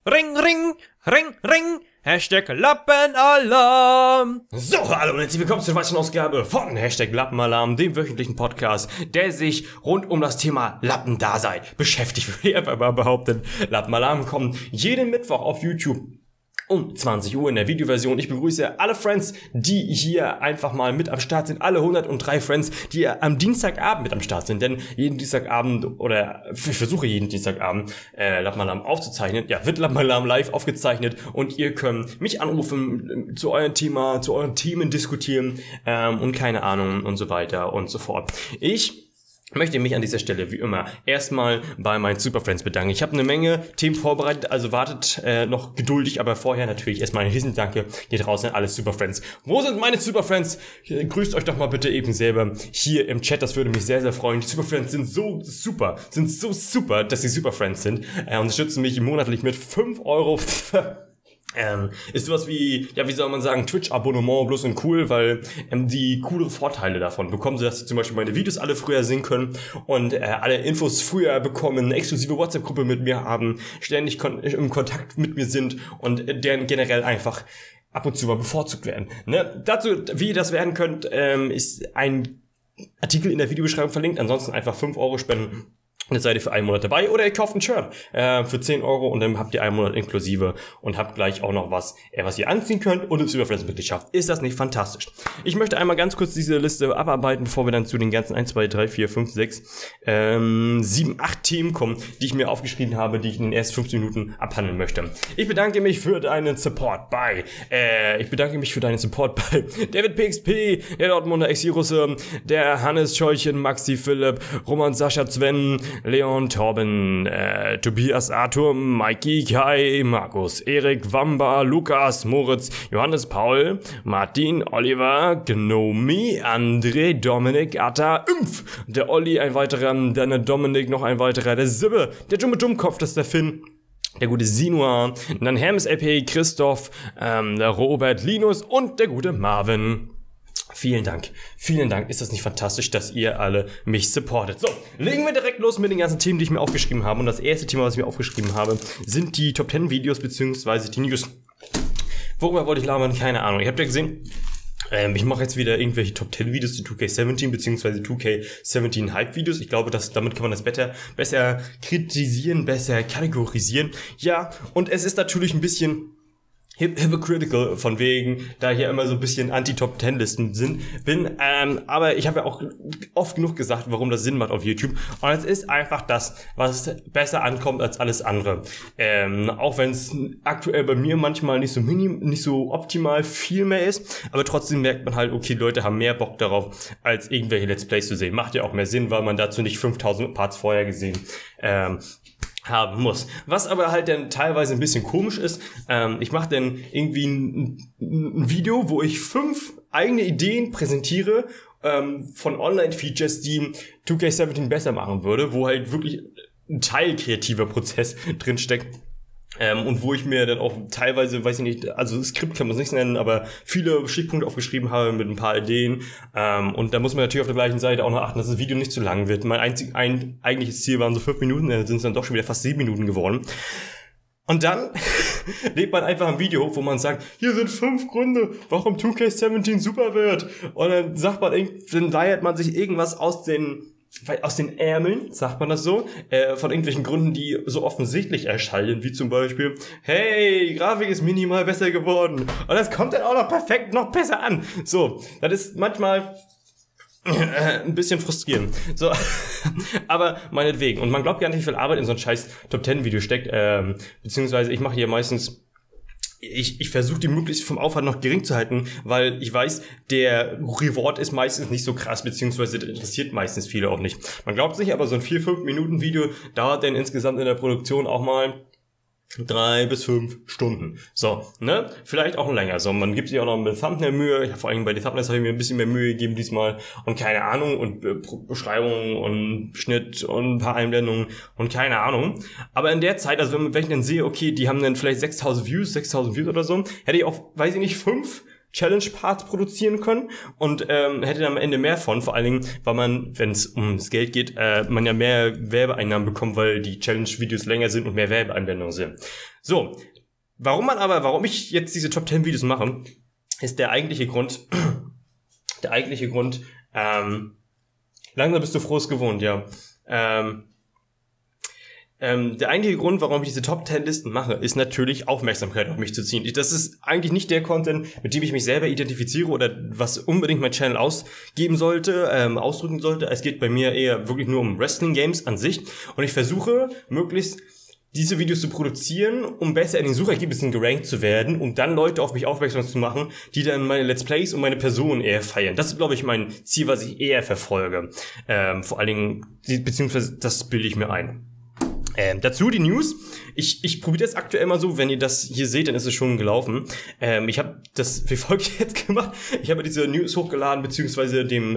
Ring, ring, ring, ring, Hashtag Lappenalarm. So, hallo und herzlich willkommen zur weiteren Ausgabe von Hashtag Lappenalarm, dem wöchentlichen Podcast, der sich rund um das Thema Lappendasein beschäftigt. Ich würde einfach mal behaupten, Lappenalarm kommt jeden Mittwoch auf YouTube um 20 Uhr in der Videoversion. Ich begrüße alle Friends, die hier einfach mal mit am Start sind. Alle 103 Friends, die am Dienstagabend mit am Start sind. Denn jeden Dienstagabend, oder ich versuche jeden Dienstagabend, Lappenalarm aufzuzeichnen. Ja, wird Lappenalarm live aufgezeichnet. Und ihr könnt mich anrufen, zu eurem Thema, zu euren Themen diskutieren und keine Ahnung und so weiter und so fort. Ich möchte mich an dieser Stelle wie immer erstmal bei meinen Superfriends bedanken. Ich habe eine Menge Themen vorbereitet, also wartet noch geduldig, aber vorher natürlich erstmal ein Riesendanke hier draußen an alle Superfriends. Wo sind meine Superfriends? Grüßt euch doch mal bitte eben selber hier im Chat, das würde mich sehr, sehr freuen. Die Superfriends sind so super, dass sie Superfriends sind. Unterstützen mich monatlich mit 5 Euro. Ist sowas wie, ja, wie soll man sagen, Twitch-Abonnement bloß und cool, weil die coolere Vorteile davon bekommen sie, dass sie zum Beispiel meine Videos alle früher sehen können und alle Infos früher bekommen, eine exklusive WhatsApp-Gruppe mit mir haben, ständig im Kontakt mit mir sind und deren generell einfach ab und zu mal bevorzugt werden. Ne? Dazu, wie ihr das werden könnt, ist ein Artikel in der Videobeschreibung verlinkt, ansonsten einfach 5 Euro spenden. Jetzt seid ihr für einen Monat dabei oder ihr kauft ein Shirt für 10 Euro und dann habt ihr einen Monat inklusive und habt gleich auch noch was ihr anziehen könnt und eine Superfriends-Mitgliedschaft. Ist das nicht fantastisch? Ich möchte einmal ganz kurz diese Liste abarbeiten, bevor wir dann zu den ganzen 1, 2, 3, 4, 5, 6, 7, 8 Themen kommen, die ich mir aufgeschrieben habe, die ich in den ersten 15 Minuten abhandeln möchte. Ich bedanke mich für deinen Support bei David PXP, der Dortmunder Ex-Russe, der Hannes Scheuchen, Maxi Philipp, Roman Sascha Sven, Leon Torben, Tobias Arthur, Mikey Kai, Markus, Erik, Wamba, Lukas, Moritz, Johannes Paul, Martin, Oliver, Gnomi, André, Dominik, Atta, Impf, der Olli, ein weiterer, dann der Dominik, noch ein weiterer, der Sibbe, der dumme Dummkopf, das ist der Finn, der gute Sinua, dann Hermes LP, Christoph, der Robert, Linus und der gute Marvin. Vielen Dank, ist das nicht fantastisch, dass ihr alle mich supportet. So, legen wir direkt los mit den ganzen Themen, die ich mir aufgeschrieben habe. Und das erste Thema, was ich mir aufgeschrieben habe, sind die Top 10 Videos beziehungsweise die News. Worüber wollte ich labern? Keine Ahnung. Ihr habt ja gesehen, ich mache jetzt wieder irgendwelche Top 10 Videos zu 2K17 beziehungsweise 2K17 Hype Videos. Ich glaube, damit kann man das besser kritisieren, besser kategorisieren. Ja, und es ist natürlich ein bisschen hypocritical, von wegen, da hier immer so ein bisschen Anti-Top-10-Listen bin, aber ich habe ja auch oft genug gesagt, warum das Sinn macht auf YouTube, und es ist einfach das, was besser ankommt als alles andere, auch wenn es aktuell bei mir manchmal nicht so optimal viel mehr ist, aber trotzdem merkt man halt, okay, Leute haben mehr Bock darauf, als irgendwelche Let's Plays zu sehen, macht ja auch mehr Sinn, weil man dazu nicht 5000 Parts vorher gesehen haben muss. Was aber halt dann teilweise ein bisschen komisch ist, ich mache dann irgendwie ein Video, wo ich 5 eigene Ideen präsentiere von Online-Features, die 2K17 besser machen würde, wo halt wirklich ein teilkreativer Prozess drinsteckt. Und wo ich mir dann auch teilweise, weiß ich nicht, also Skript kann man es nicht nennen, aber viele Stichpunkte aufgeschrieben habe mit ein paar Ideen. Und da muss man natürlich auf der gleichen Seite auch noch achten, dass das Video nicht zu lang wird. Mein eigentliches Ziel waren so 5 Minuten, dann sind es dann doch schon wieder fast 7 Minuten geworden. Und dann lädt man einfach ein Video, wo man sagt, hier sind 5 Gründe, warum 2K17 super wird. Und dann sagt man, dann leiert man sich irgendwas aus den Ärmeln, sagt man das so, von irgendwelchen Gründen, die so offensichtlich erscheinen, wie zum Beispiel, hey, die Grafik ist minimal besser geworden und das kommt dann auch noch perfekt, noch besser an. So, das ist manchmal ein bisschen frustrierend. So, aber meinetwegen. Und man glaubt gar nicht, wie viel Arbeit in so ein scheiß Top-10-Video steckt, beziehungsweise ich mache hier meistens ich versuche die möglichst vom Aufwand noch gering zu halten, weil ich weiß, der Reward ist meistens nicht so krass, beziehungsweise interessiert meistens viele auch nicht. Man glaubt sich, aber so ein 4-5 Minuten Video dauert dann insgesamt in der Produktion auch mal 3 bis 5 Stunden. So, ne? Vielleicht auch länger. So, man gibt sich auch noch mit Thumbnail Mühe. Ja, vor allem bei den Thumbnails habe ich mir ein bisschen mehr Mühe gegeben diesmal. Und keine Ahnung. Und Beschreibungen und Schnitt und ein paar Einblendungen und keine Ahnung. Aber in der Zeit, also wenn ich dann sehe, okay, die haben dann vielleicht 6000 Views oder so, hätte ich auch, weiß ich nicht, 5 Challenge-Parts produzieren können und hätte dann am Ende mehr von, vor allen Dingen, weil man, wenn es ums Geld geht, man ja mehr Werbeeinnahmen bekommt, weil die Challenge-Videos länger sind und mehr Werbeeinblendungen sind. So, warum ich jetzt diese Top 10 Videos mache, ist der eigentliche Grund, langsam bist du frohes gewohnt, ja. Der eigentliche Grund, warum ich diese Top 10 Listen mache, ist natürlich Aufmerksamkeit auf mich zu ziehen. Das ist eigentlich nicht der Content, mit dem ich mich selber identifiziere oder was unbedingt mein Channel ausdrücken sollte. Es geht bei mir eher wirklich nur um Wrestling-Games an sich. Und ich versuche, möglichst diese Videos zu produzieren, um besser in den Suchergebnissen gerankt zu werden, um dann Leute auf mich aufmerksam zu machen, die dann meine Let's Plays und meine Person eher feiern. Das ist, glaube ich, mein Ziel, was ich eher verfolge. Vor allen Dingen, beziehungsweise das bilde ich mir ein. Dazu die News. Ich probiere das aktuell mal so, wenn ihr das hier seht, dann ist es schon gelaufen. Ich habe das wie folgt jetzt gemacht. Ich habe diese News hochgeladen, beziehungsweise dem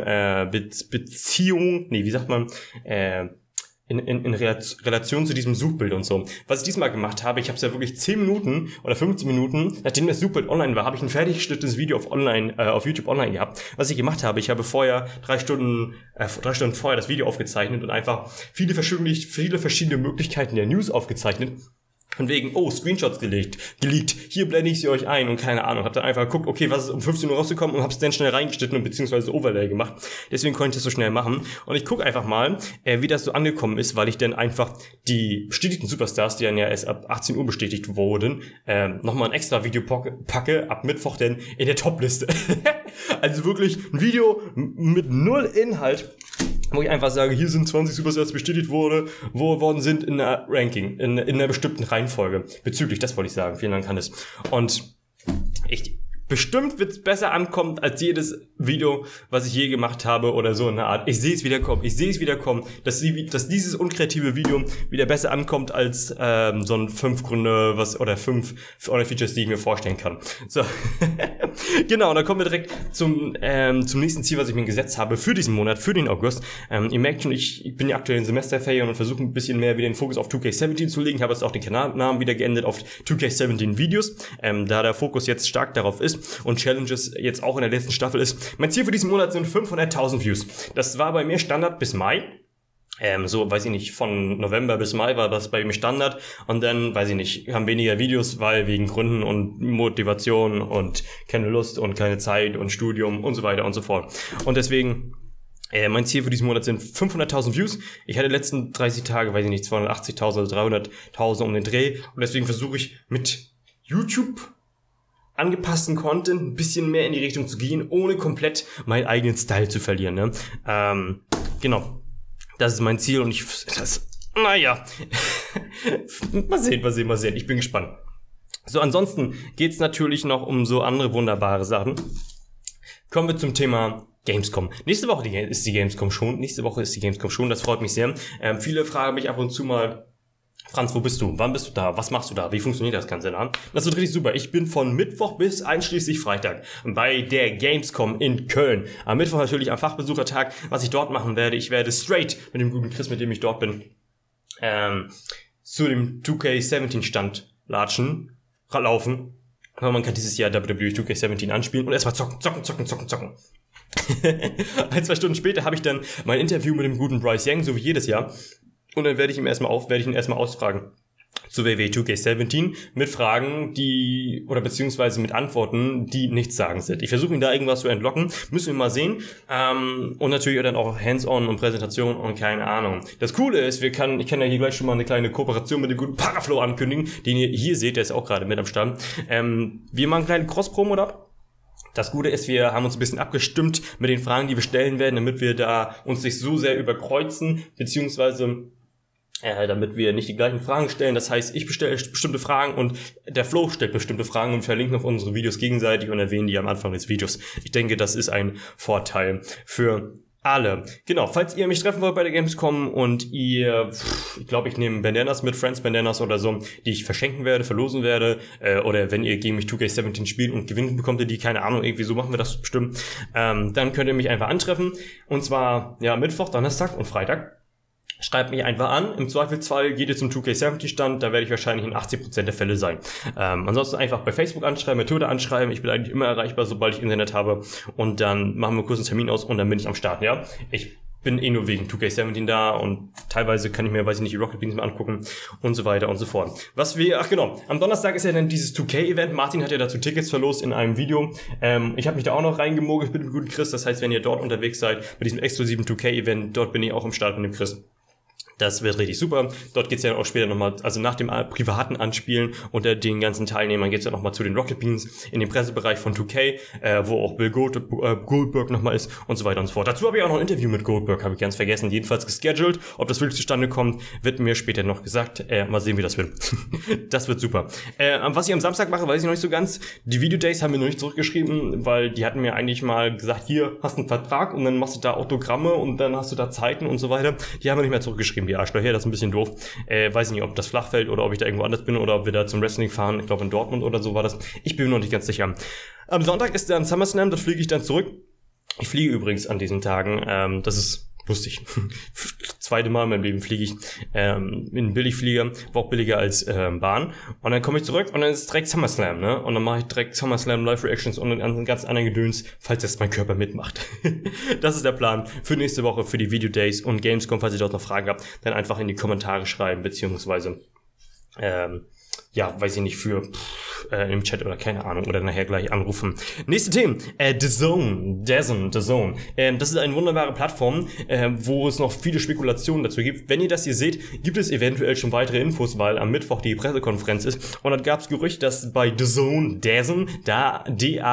in Relation zu diesem Suchbild und so. Was ich diesmal gemacht habe, ich habe es ja wirklich 10 Minuten oder 15 Minuten, nachdem das Suchbild online war, habe ich ein fertig geschnittenes Video auf YouTube online gehabt. Was ich gemacht habe, ich habe vorher 3 Stunden vorher das Video aufgezeichnet und einfach viele verschiedene Möglichkeiten der News aufgezeichnet. Von wegen, Screenshots geleakt, hier blende ich sie euch ein und keine Ahnung. Hab dann einfach geguckt, okay, was ist um 15 Uhr rausgekommen und hab's dann schnell reingeschnitten und beziehungsweise Overlay gemacht. Deswegen konnte ich das so schnell machen. Und ich gucke einfach mal, wie das so angekommen ist, weil ich dann einfach die bestätigten Superstars, die dann ja erst ab 18 Uhr bestätigt wurden, nochmal ein extra Video packe, ab Mittwoch denn in der Topliste. Also wirklich ein Video mit null Inhalt, wo ich einfach sage, hier sind 20 Superstars bestätigt worden sind in einer Ranking, in einer bestimmten Reihenfolge. Bezüglich, das wollte ich sagen. Vielen Dank, Hannes. Und bestimmt wird es besser ankommen als jedes Video, was ich je gemacht habe oder so in der Art. Ich sehe es wieder kommen, dass dieses unkreative Video wieder besser ankommt als so ein 5 Gründe oder 5 Features, die ich mir vorstellen kann. So, genau, und dann kommen wir direkt zum nächsten Ziel, was ich mir gesetzt habe für diesen Monat, für den August. Ihr merkt schon, ich bin ja aktuell in Semesterferien und versuche ein bisschen mehr wieder den Fokus auf 2K17 zu legen. Ich habe jetzt auch den Kanalnamen wieder geändert auf 2K17 Videos, da der Fokus jetzt stark darauf ist und Challenges jetzt auch in der letzten Staffel ist. Mein Ziel für diesen Monat sind 500.000 Views. Das war bei mir Standard bis Mai. Von November bis Mai war das bei mir Standard und dann, haben weniger Videos, weil wegen Gründen und Motivation und keine Lust und keine Zeit und Studium und so weiter und so fort. Und deswegen, mein Ziel für diesen Monat sind 500.000 Views. Ich hatte letzten 30 Tage, 280.000 oder 300.000 um den Dreh und deswegen versuche ich mit YouTube angepassten Content ein bisschen mehr in die Richtung zu gehen, ohne komplett meinen eigenen Style zu verlieren, ne? Genau. Das ist mein Ziel und mal sehen. Ich bin gespannt. So, ansonsten geht's natürlich noch um so andere wunderbare Sachen. Kommen wir zum Thema Gamescom. Nächste Woche ist die Gamescom schon, das freut mich sehr. Viele fragen mich ab und zu mal, Franz, wo bist du? Wann bist du da? Was machst du da? Wie funktioniert das Ganze da? Das wird richtig super. Ich bin von Mittwoch bis einschließlich Freitag bei der Gamescom in Köln. Am Mittwoch natürlich am Fachbesuchertag. Was ich dort machen werde, ich werde straight mit dem guten Chris, mit dem ich dort bin, zu dem 2K17 Stand laufen. Aber man kann dieses Jahr WWE 2K17 anspielen und erstmal zocken. 1-2 Stunden später habe ich dann mein Interview mit dem guten Bryce Young, so wie jedes Jahr. Und dann werde ich ihn erstmal ausfragen zu WWE 2K17 mit Fragen, beziehungsweise mit Antworten, die nichts sagen sind. Ich versuche ihn da irgendwas zu entlocken, müssen wir mal sehen. Und natürlich dann auch Hands-on und Präsentation und keine Ahnung. Das Coole ist, ich kann ja hier gleich schon mal eine kleine Kooperation mit dem guten Paraflow ankündigen, den ihr hier seht, der ist auch gerade mit am Start. Wir machen eine kleine Cross-Promo da. Das Gute ist, wir haben uns ein bisschen abgestimmt mit den Fragen, die wir stellen werden, damit wir da uns nicht so sehr überkreuzen, beziehungsweise damit wir nicht die gleichen Fragen stellen. Das heißt, ich stelle bestimmte Fragen und der Flo stellt bestimmte Fragen und wir verlinken auf unsere Videos gegenseitig und erwähnen die am Anfang des Videos. Ich denke, das ist ein Vorteil für alle. Genau, falls ihr mich treffen wollt bei der Gamescom und ich nehme Bandanas mit, Friends Bandanas oder so, die ich verlosen werde, oder wenn ihr gegen mich 2K17 spielt und gewinnen bekommt ihr die, keine Ahnung, irgendwie so machen wir das bestimmt, dann könnt ihr mich einfach antreffen und zwar, Mittwoch, Donnerstag und Freitag. Schreibt mich einfach an. Im Zweifelsfall geht ihr zum 2K70-Stand, da werde ich wahrscheinlich in 80% der Fälle sein. Ansonsten einfach bei Facebook anschreiben, bei Twitter anschreiben. Ich bin eigentlich immer erreichbar, sobald ich Internet habe. Und dann machen wir kurz einen Termin aus und dann bin ich am Start, ja. Ich bin eh nur wegen 2K17 da und teilweise kann ich mir, weiß ich nicht, die Rocket Beans mal angucken und so weiter und so fort. Am Donnerstag ist ja dann dieses 2K-Event. Martin hat ja dazu Tickets verlost in einem Video. Ich habe mich da auch noch reingemogelt mit dem guten Chris. Das heißt, wenn ihr dort unterwegs seid, bei diesem exklusiven 2K-Event, dort bin ich auch am Start mit dem Chris. Das wird richtig super. Dort geht's ja auch später nochmal, also nach dem privaten Anspielen unter den ganzen Teilnehmern geht's ja nochmal zu den Rocket Beans in den Pressebereich von 2K, wo auch Bill Goldberg nochmal ist und so weiter und so fort. Dazu habe ich auch noch ein Interview mit Goldberg, habe ich ganz vergessen, jedenfalls gescheduled. Ob das wirklich zustande kommt, wird mir später noch gesagt. Mal sehen, wie das wird. Das wird super. Was ich am Samstag mache, weiß ich noch nicht so ganz. Die Video Days haben mir noch nicht zurückgeschrieben, weil die hatten mir eigentlich mal gesagt, hier, hast einen Vertrag und dann machst du da Autogramme und dann hast du da Zeiten und so weiter. Die haben mir nicht mehr zurückgeschrieben, die Arschlöcher, das ist ein bisschen doof. Weiß nicht, ob das flach fällt oder ob ich da irgendwo anders bin oder ob wir da zum Wrestling fahren. Ich glaube in Dortmund oder so war das. Ich bin mir noch nicht ganz sicher. Am Sonntag ist dann SummerSlam, da fliege ich dann zurück. Ich fliege übrigens an diesen Tagen, das ist lustig. Zweite Mal in meinem Leben fliege ich in einen Billigflieger, war auch billiger als Bahn. Und dann komme ich zurück und dann ist es direkt SummerSlam, ne? Und dann mache ich direkt SummerSlam Live-Reactions und einen ganz anderen Gedöns, falls jetzt mein Körper mitmacht. Das ist der Plan für nächste Woche, für die Video Days und Gamescom. Falls ihr dort noch Fragen habt, dann einfach in die Kommentare schreiben, beziehungsweise weiß ich nicht, für im Chat oder keine Ahnung, oder nachher gleich anrufen. Nächste Themen. DAZN. Das ist eine wunderbare Plattform, wo es noch viele Spekulationen dazu gibt. Wenn ihr das hier seht, gibt es eventuell schon weitere Infos, weil am Mittwoch die Pressekonferenz ist. Und dann gab es Gerücht, dass bei DAZN, da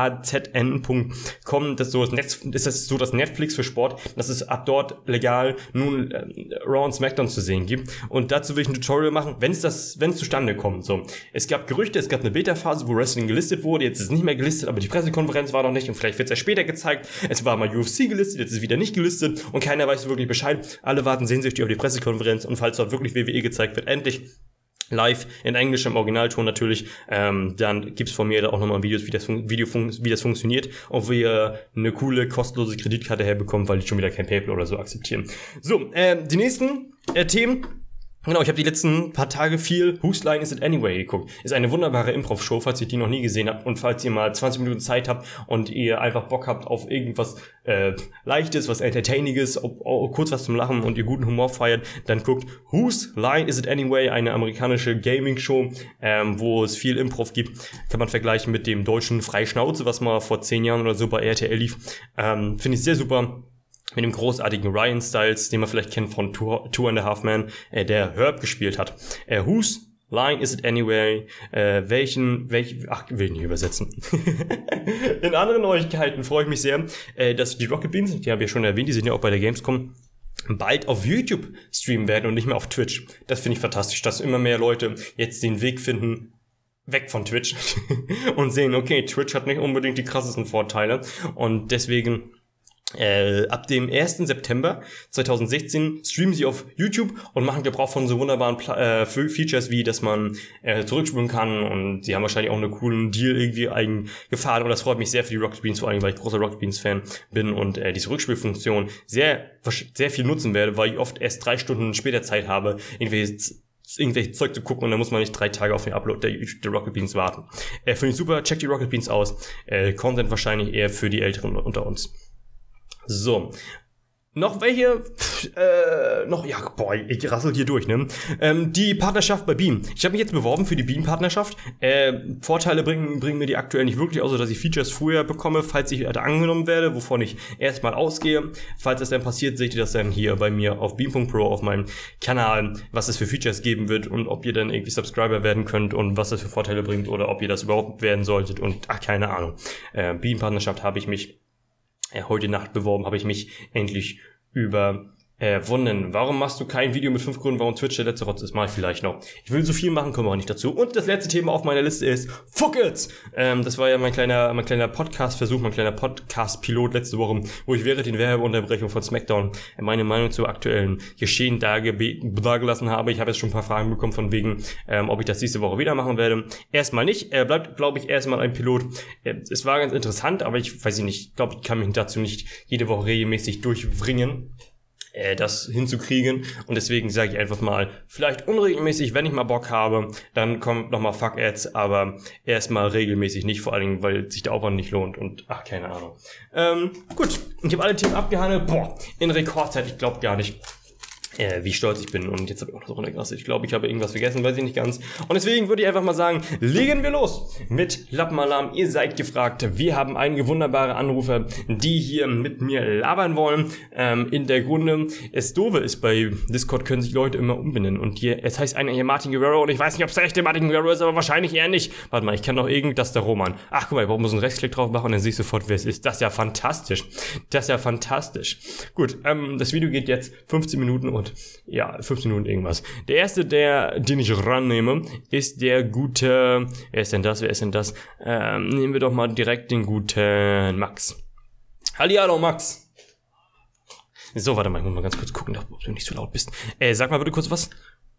DAZN.com, das ist so das Netflix für Sport, dass es ab dort legal nun Raw und SmackDown zu sehen gibt. Und dazu will ich ein Tutorial machen, wenn es zustande kommt. So, es gab Gerüchte, es gab eine Beta-Phase, wo Wrestling gelistet wurde, jetzt ist es nicht mehr gelistet, aber die Pressekonferenz war noch nicht und vielleicht wird es ja später gezeigt. Es war mal UFC gelistet, jetzt ist es wieder nicht gelistet und keiner weiß wirklich Bescheid. Alle warten sehnsüchtig auf die Pressekonferenz und falls dort wirklich WWE gezeigt wird, endlich live in Englisch im Originalton natürlich, dann gibt's von mir da auch nochmal ein Video, wie das funktioniert, ob wir eine coole kostenlose Kreditkarte herbekommen, weil die schon wieder kein PayPal oder so akzeptieren. So, die nächsten Themen. Genau, ich habe die letzten paar Tage viel Whose Line Is It Anyway geguckt. Ist eine wunderbare Improv-Show, falls ihr die noch nie gesehen habt und falls ihr mal 20 Minuten Zeit habt und ihr einfach Bock habt auf irgendwas Leichtes, was Entertainiges, kurz was zum Lachen und ihr guten Humor feiert, dann guckt Whose Line Is It Anyway, eine amerikanische Gaming-Show, wo es viel Improv gibt. Kann man vergleichen mit dem deutschen Freischnauze, was mal vor 10 Jahren oder so bei RTL lief. Finde ich sehr super. Mit dem großartigen Ryan Styles, den man vielleicht kennt von Two and a Half Men, der Herb gespielt hat. Whose Line Is It Anyway? Will ich nicht übersetzen. In anderen Neuigkeiten freue ich mich sehr, dass die Rocket Beans, die habe ich ja schon erwähnt, die sind ja auch bei der Gamescom, bald auf YouTube streamen werden und nicht mehr auf Twitch. Das finde ich fantastisch, dass immer mehr Leute jetzt den Weg finden, weg von Twitch und sehen, okay, Twitch hat nicht unbedingt die krassesten Vorteile und deswegen ab dem 1. September 2016 streamen sie auf YouTube und machen Gebrauch von so wunderbaren Features, wie dass man zurückspulen kann und sie haben wahrscheinlich auch einen coolen Deal irgendwie eingefahren und das freut mich sehr für die Rocket Beans, vor allem weil ich großer Rocket Beans Fan bin und diese Rückspielfunktion sehr viel nutzen werde, weil ich oft erst 3 Stunden später Zeit habe, irgendwelche Zeug zu gucken und dann muss man nicht 3 Tage auf den Upload der Rocket Beans warten. Finde ich super, checkt die Rocket Beans aus. Content wahrscheinlich eher für die Älteren unter uns. So. Noch welche? Ich rassel hier durch, ne? Die Partnerschaft bei Beam. Ich habe mich jetzt beworben für die Beam-Partnerschaft. Vorteile bringen mir die aktuell nicht wirklich, außer dass ich Features früher bekomme, falls ich da angenommen werde, wovon ich erstmal ausgehe. Falls das dann passiert, seht ihr das dann hier bei mir auf Beam.pro auf meinem Kanal, was es für Features geben wird und ob ihr dann irgendwie Subscriber werden könnt und was das für Vorteile bringt oder ob ihr das überhaupt werden solltet und keine Ahnung. Beam-Partnerschaft habe ich mich heute Nacht beworben, habe ich mich endlich überwunden. Warum machst du kein Video mit 5 Gründen, warum Twitch der letzte Rotz ist? Mach ich vielleicht noch. Ich will so viel machen, kommen wir auch nicht dazu. Und das letzte Thema auf meiner Liste ist Fuck it! Das war ja mein kleiner Podcast-Versuch, mein kleiner Podcast-Pilot letzte Woche, wo ich während den Werbeunterbrechungen von SmackDown meine Meinung zu aktuellen Geschehen dargelassen habe. Ich habe jetzt schon ein paar Fragen bekommen von wegen, ob ich das nächste Woche wieder machen werde. Erstmal nicht. Bleibt, glaube ich, erstmal ein Pilot. Es war ganz interessant, aber ich weiß nicht, ich glaube, ich kann mich dazu nicht jede Woche regelmäßig durchbringen. das hinzukriegen. Und deswegen sage ich einfach mal, vielleicht unregelmäßig, wenn ich mal Bock habe, dann kommt nochmal Fuck-Ads, aber erstmal regelmäßig nicht, vor allen Dingen, weil sich der Aufwand nicht lohnt und keine Ahnung. Gut, ich habe alle Themen abgehandelt. In Rekordzeit, ich glaube gar nicht, wie stolz ich bin. Und jetzt habe ich auch noch so runtergerastet. Ich glaube, ich habe irgendwas vergessen, weiß ich nicht ganz. Und deswegen würde ich einfach mal sagen, legen wir los mit Lappenalarm. Ihr seid gefragt. Wir haben einige wunderbare Anrufer, die hier mit mir labern wollen. In der Grunde, es doofe ist, bei Discord können sich Leute immer umbenennen. Und hier, es heißt einer hier Martin Guerrero und ich weiß nicht, ob es der echte Martin Guerrero ist, aber wahrscheinlich eher nicht. Warte mal, ich kann doch das der Roman. Ach, guck mal, ich brauche einen Rechtsklick drauf machen und dann sehe ich sofort, wer es ist. Das ist ja fantastisch. Das ist ja fantastisch. Gut, das Video geht jetzt 15 Minuten und 15 Minuten irgendwas. Der erste, den ich rannehme, ist der gute, wer ist denn das? Nehmen wir doch mal direkt den guten Max. Hallihallo, Max. So, warte mal, ich muss mal ganz kurz gucken, ob du nicht so laut bist. Sag mal bitte kurz was.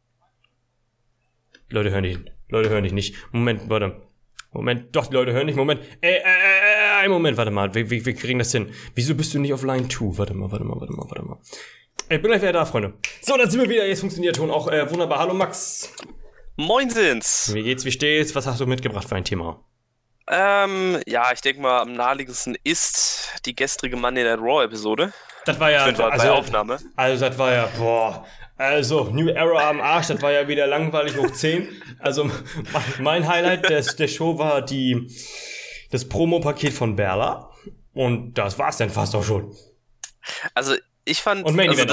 Leute hören dich nicht. Moment, doch, die Leute hören nicht. Moment. Moment, warte mal, wir kriegen das hin. Wieso bist du nicht auf Line 2? Warte mal. Ich bin gleich wieder da, Freunde. So, dann sind wir wieder. Jetzt funktioniert der Ton auch wunderbar. Hallo, Max. Moinsens. Wie geht's, wie steht's? Was hast du mitgebracht für ein Thema? Ich denke mal, am naheliegendsten ist die gestrige Monday Night Raw-Episode. Das war ja, bei Aufnahme. Also, das war ja, New Era am Arsch, das war ja wieder langweilig hoch 10. Also, mein Highlight der Show war das Promo-Paket von Berla. Und das war's dann fast auch schon. Also, ich fand, und Main Event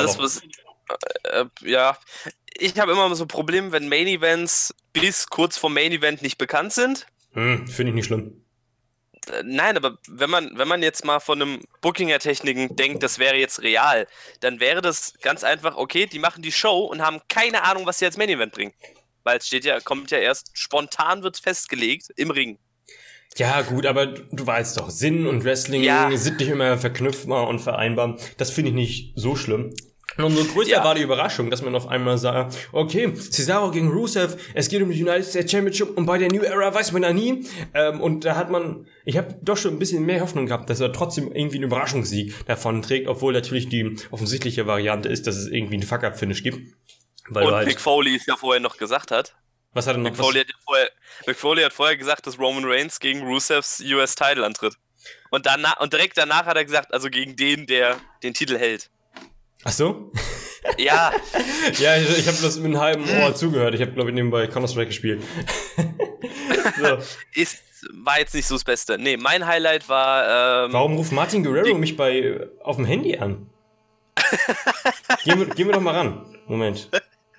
ich habe immer so Probleme, wenn Main Events bis kurz vor Main Event nicht bekannt sind. Finde ich nicht schlimm. Nein, aber wenn man jetzt mal von einem Booking-Techniken denkt, das wäre jetzt real, dann wäre das ganz einfach, okay, die machen die Show und haben keine Ahnung, was sie als Main Event bringen. Weil es kommt ja erst, spontan wird festgelegt im Ring. Ja, gut, aber du weißt doch, Sinn und Wrestling sind nicht immer verknüpfbar und vereinbar. Das finde ich nicht so schlimm. Und umso größer war die Überraschung, dass man auf einmal sah, okay, Cesaro gegen Rusev, es geht um die United States Championship und bei der New Era weiß man ja nie. Und da ich habe doch schon ein bisschen mehr Hoffnung gehabt, dass er trotzdem irgendwie einen Überraschungssieg davon trägt, obwohl natürlich die offensichtliche Variante ist, dass es irgendwie einen Fuck-Up-Finish gibt. Und Mick Foley es ja vorher noch gesagt hat. Was hat er noch? Mick Foley hat vorher gesagt, dass Roman Reigns gegen Rusevs US-Title antritt. Und direkt danach hat er gesagt, also gegen der den Titel hält. Ach so? Ja. Ja, ich habe das mit einem halben Ohr zugehört. Ich habe, glaube ich, nebenbei Counter-Strike gespielt. So. War jetzt nicht so das Beste. Nee, mein Highlight war... Warum ruft Martin Guerrero mich auf dem Handy an? Gehen wir doch mal ran. Moment.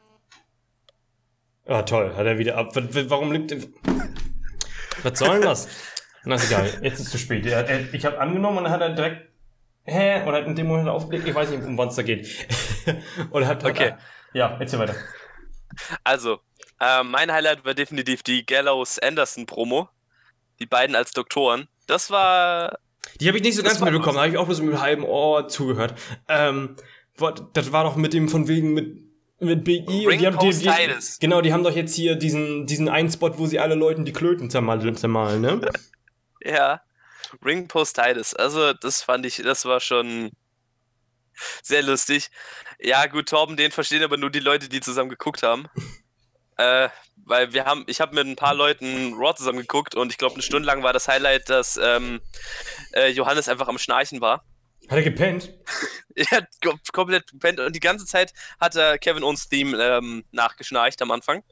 Ah, toll. Hat er wieder ab. Warum liegt... Was soll denn das? Na, ist egal. Jetzt ist es zu spät. Ich habe angenommen und dann hat er direkt... Oder hat in dem Moment aufgelegt? Ich weiß nicht, um was da geht. Okay. Ja, erzähl weiter. Also, mein Highlight war definitiv die Gallows-Anderson-Promo. Die beiden als Doktoren. Das war... Die habe ich nicht so ganz mitbekommen. Da habe ich auch bloß mit einem halben Ohr zugehört. Das war doch mit dem von wegen mit Big E. Ring Post Titus. Genau, die haben doch jetzt hier diesen einen Spot, wo sie alle Leuten die Klöten zermalen, ne? Ja. Ring Post Titus. Also, das war schon sehr lustig. Ja, gut, Torben, den verstehen aber nur die Leute, die zusammen geguckt haben. Weil ich habe mit ein paar Leuten Raw zusammen geguckt und ich glaube, eine Stunde lang war das Highlight, dass Johannes einfach am Schnarchen war. Hat er gepennt? Er hat komplett gepennt und die ganze Zeit hat er Kevin Owens Theme nachgeschnarcht am Anfang.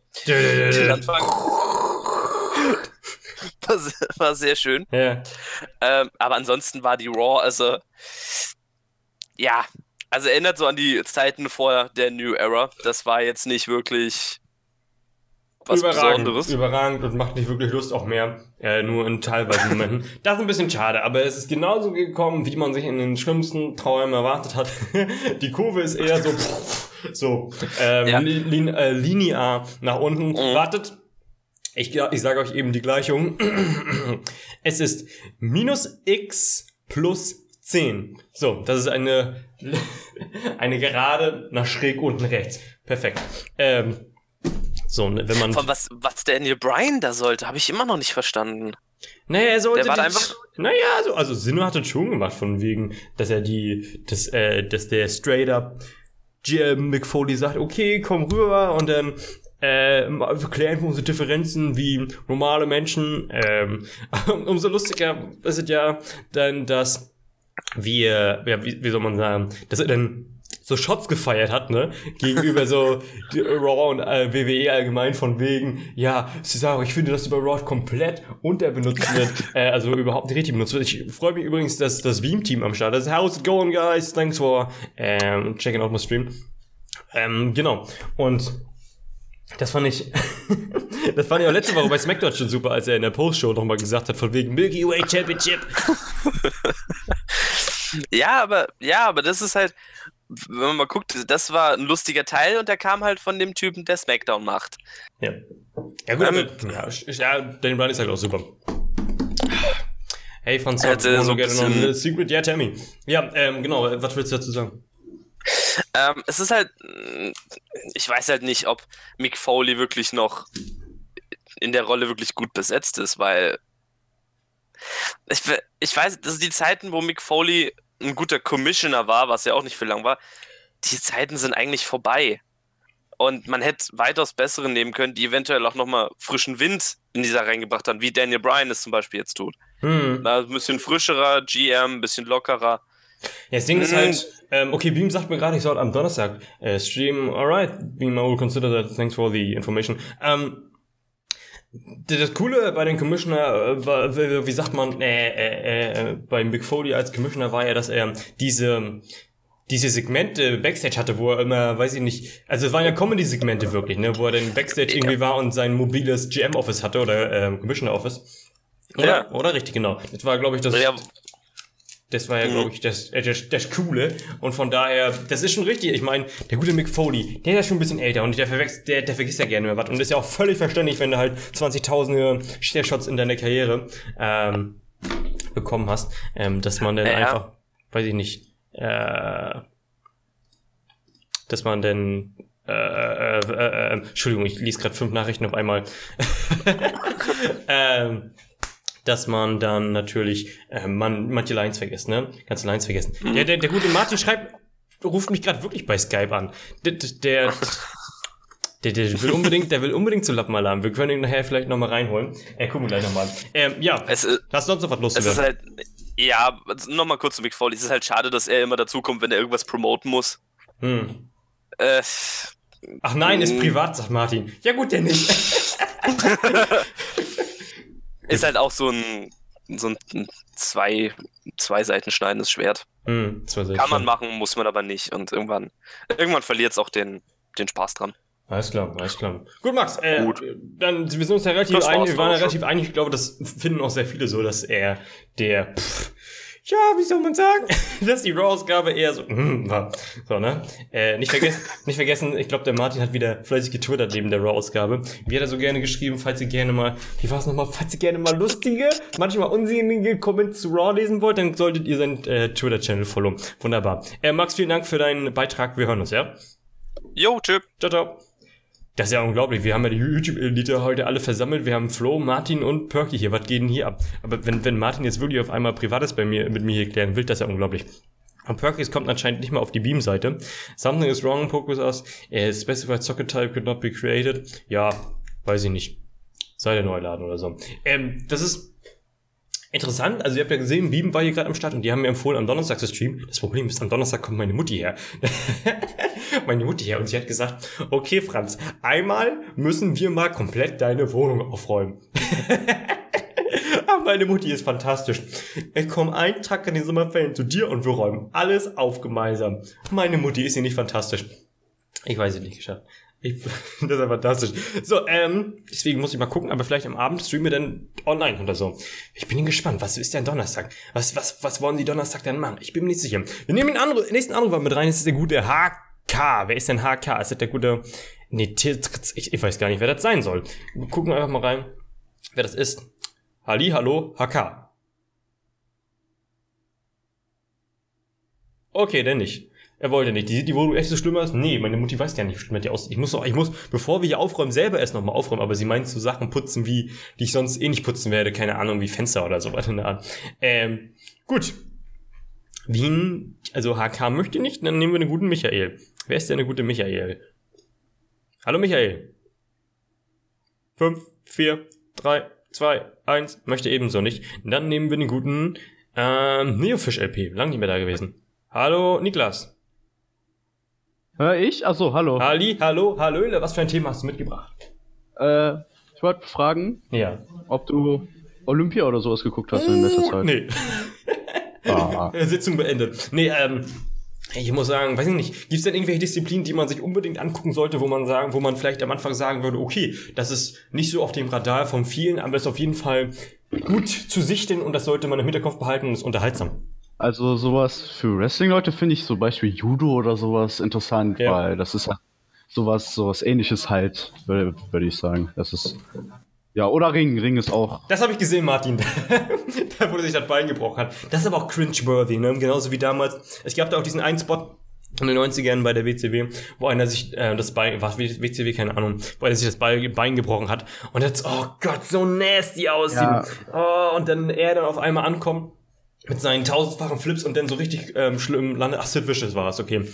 War sehr schön. Ja. Aber ansonsten war die Raw, also erinnert so an die Zeiten vor der New Era. Das war jetzt nicht wirklich was Besonderes. Überragend und macht nicht wirklich Lust auch mehr. Nur in teilweise Momenten. Das ist ein bisschen schade, aber es ist genauso gekommen, wie man sich in den schlimmsten Träumen erwartet hat. Die Kurve ist eher linear nach unten. Wartet. Ich sage euch eben die Gleichung. Es ist minus x plus 10. So, das ist eine Gerade nach schräg unten rechts. Perfekt. Wenn man... Von was Daniel Bryan da sollte, habe ich immer noch nicht verstanden. Naja, er sollte. Der war einfach. Naja, also Sinnoh hat das schon gemacht, von wegen, dass er dass der straight up GM Mick Foley sagt, okay, komm rüber und dann wir klären unsere Differenzen wie normale Menschen. Umso lustiger ist es ja dann, dass wie soll man sagen, dass er dann so Shots gefeiert hat, ne, gegenüber so Raw und WWE allgemein von wegen, ja, Cesaro, ich finde, dass über Raw komplett unterbenutzt wird, also überhaupt nicht richtig benutzt wird. Ich freue mich übrigens, dass das Beam-Team am Start ist. How's it going, guys? Thanks for checking out my stream. Genau. Und das fand ich auch letzte Woche bei SmackDown schon super, als er in der Post-Show nochmal gesagt hat, von wegen Milky Way Championship. Ja, aber das ist halt, wenn man mal guckt, das war ein lustiger Teil und der kam halt von dem Typen, der SmackDown macht. Ja. Ja gut, Daniel Bryan ist halt auch super. Hey, von so ein Secret, ja, tell me. Ja, genau, was willst du dazu sagen? Es ist halt, ich weiß halt nicht, ob Mick Foley wirklich noch in der Rolle wirklich gut besetzt ist, weil ich weiß, das sind die Zeiten, wo Mick Foley ein guter Commissioner war, was ja auch nicht für lang war, die Zeiten sind eigentlich vorbei. Und man hätte weitaus bessere nehmen können, die eventuell auch nochmal frischen Wind in dieser reingebracht haben, wie Daniel Bryan es zum Beispiel jetzt tut. Ein bisschen frischerer GM, ein bisschen lockerer. Ja, das Ding ist halt, okay, Beam sagt mir gerade, ich soll am Donnerstag streamen. Alright, Beam, I will consider that. Thanks for the information. Das Coole bei den Commissioner war, wie sagt man, bei Mick Foley als Commissioner war ja, dass er diese Segmente Backstage hatte, wo er immer, weiß ich nicht, also es waren ja Comedy-Segmente wirklich, ne, wo er dann Backstage irgendwie war und sein mobiles GM-Office hatte oder Commissioner-Office. Ja. Oder richtig, genau. Das war, glaube ich, das war ja, glaube ich, das Coole. Und von daher, das ist schon richtig. Ich meine, der gute Mick Foley, der ist ja schon ein bisschen älter und der vergisst ja gerne mehr was. Und das ist ja auch völlig verständlich, wenn du halt 20.000 Shots in deiner Karriere bekommen hast, dass man dann einfach, weiß ich nicht, dass man dann Entschuldigung, ich lese gerade 5 Nachrichten auf einmal. Dass man dann natürlich manche Lines vergisst, ne? Ganze Lines vergessen. Der gute Martin ruft mich gerade wirklich bei Skype an. Der will unbedingt zu Lappenmalam. Wir können ihn nachher vielleicht nochmal reinholen. Gucken wir gleich nochmal. Ja, hast du sonst noch was loszuwerden? Es ist halt, ja, nochmal kurz zu Mick Foley. Es ist halt schade, dass er immer dazukommt, wenn er irgendwas promoten muss. Ach nein, ist privat, sagt Martin. Ja gut, der nicht. Ist halt auch so ein zwei Seiten schneidendes Schwert. Kann man machen, muss man aber nicht. Und irgendwann verliert es auch den Spaß dran. Alles klar. Gut, Max, gut. Dann, wir sind uns ja relativ einig, wir waren ja relativ einig, ich glaube, das finden auch sehr viele so, dass er wie soll man sagen, dass die Raw-Ausgabe eher so war. So, ne? Nicht vergessen, ich glaube, der Martin hat wieder fleißig getwittert neben der Raw-Ausgabe. Wie hat er so gerne geschrieben, falls ihr gerne mal lustige, manchmal unsinnige Comments zu Raw lesen wollt, dann solltet ihr seinen Twitter-Channel followen. Wunderbar. Max, vielen Dank für deinen Beitrag, wir hören uns, ja? Jo, tschüss. Ciao. Das ist ja unglaublich. Wir haben ja die YouTube-Elite heute alle versammelt. Wir haben Flo, Martin und Perky hier. Was geht denn hier ab? Aber wenn Martin jetzt wirklich auf einmal Privates mit mir hier klären will, das ist ja unglaublich. Und Perkins kommt anscheinend nicht mal auf die Beam-Seite. Something is wrong, Focus us. Specified socket type could not be created. Ja, weiß ich nicht. Sei der neu laden oder so. Das ist interessant, also ihr habt ja gesehen, Beam war hier gerade am Start und die haben mir empfohlen, am Donnerstag zu streamen. Das Problem ist, am Donnerstag kommt meine Mutti her. Und sie hat gesagt, okay Franz, einmal müssen wir mal komplett deine Wohnung aufräumen. Aber meine Mutti ist fantastisch. Ich komme einen Tag in den Sommerferien zu dir und wir räumen alles auf gemeinsam. Meine Mutti ist hier nicht fantastisch. Ich weiß es nicht geschafft. Das ist ja fantastisch. So, deswegen muss ich mal gucken, aber vielleicht am Abend streamen wir dann online oder so. Ich bin gespannt, was ist denn Donnerstag? Was wollen die Donnerstag denn machen? Ich bin mir nicht sicher. Wir nehmen den nächsten Anrufer mit rein, das ist der gute HK. Wer ist denn HK? Ist das der gute... Nee, ich weiß gar nicht, wer das sein soll. Wir gucken einfach mal rein, wer das ist. Hallo, HK. Okay, denn nicht. Er wollte nicht. Die Wohnung echt so schlimm ist? Nee, meine Mutti weiß gar nicht, wie schlimm die aussieht. Ich muss, bevor wir hier aufräumen, selber erst nochmal aufräumen. Aber sie meint so Sachen putzen, die ich sonst eh nicht putzen werde. Keine Ahnung, wie Fenster oder so weiter in der Art. Gut. Wien, also HK möchte nicht, dann nehmen wir den guten Michael. Wer ist denn der gute Michael? Hallo Michael. 5, 4, 3, 2, 1. Möchte ebenso nicht. Dann nehmen wir den guten Neofish LP. Lang nicht mehr da gewesen. Hallo Niklas. Ich? Achso, hallo. Hallöle, was für ein Thema hast du mitgebracht? Ich wollte fragen, ob du Olympia oder sowas geguckt hast in letzter Zeit. Nee. Sitzung beendet. Nee, ich muss sagen, weiß ich nicht, gibt es denn irgendwelche Disziplinen, die man sich unbedingt angucken sollte, wo man vielleicht am Anfang sagen würde, okay, das ist nicht so auf dem Radar von vielen, aber ist auf jeden Fall gut zu sichten und das sollte man im Hinterkopf behalten und ist unterhaltsam. Also sowas für Wrestling-Leute finde ich zum Beispiel Judo oder sowas interessant, weil das ist halt sowas Ähnliches halt, würde ich sagen. Das ist, ja, oder Ring ist auch. Das habe ich gesehen, Martin, da wurde sich das Bein gebrochen hat. Das ist aber auch cringe-worthy, ne? Genauso wie damals. Es gab da auch diesen einen Spot in den 90ern bei der WCW, wo einer sich das Bein, war WCW, keine Ahnung, wo einer sich das Bein gebrochen hat und jetzt, oh Gott, so nasty aussieht. Ja. Oh, und dann er dann auf einmal ankommt mit seinen 1000-fachen Flips und dann so richtig schlimm landet. Ach, Sid Vicious war es, okay.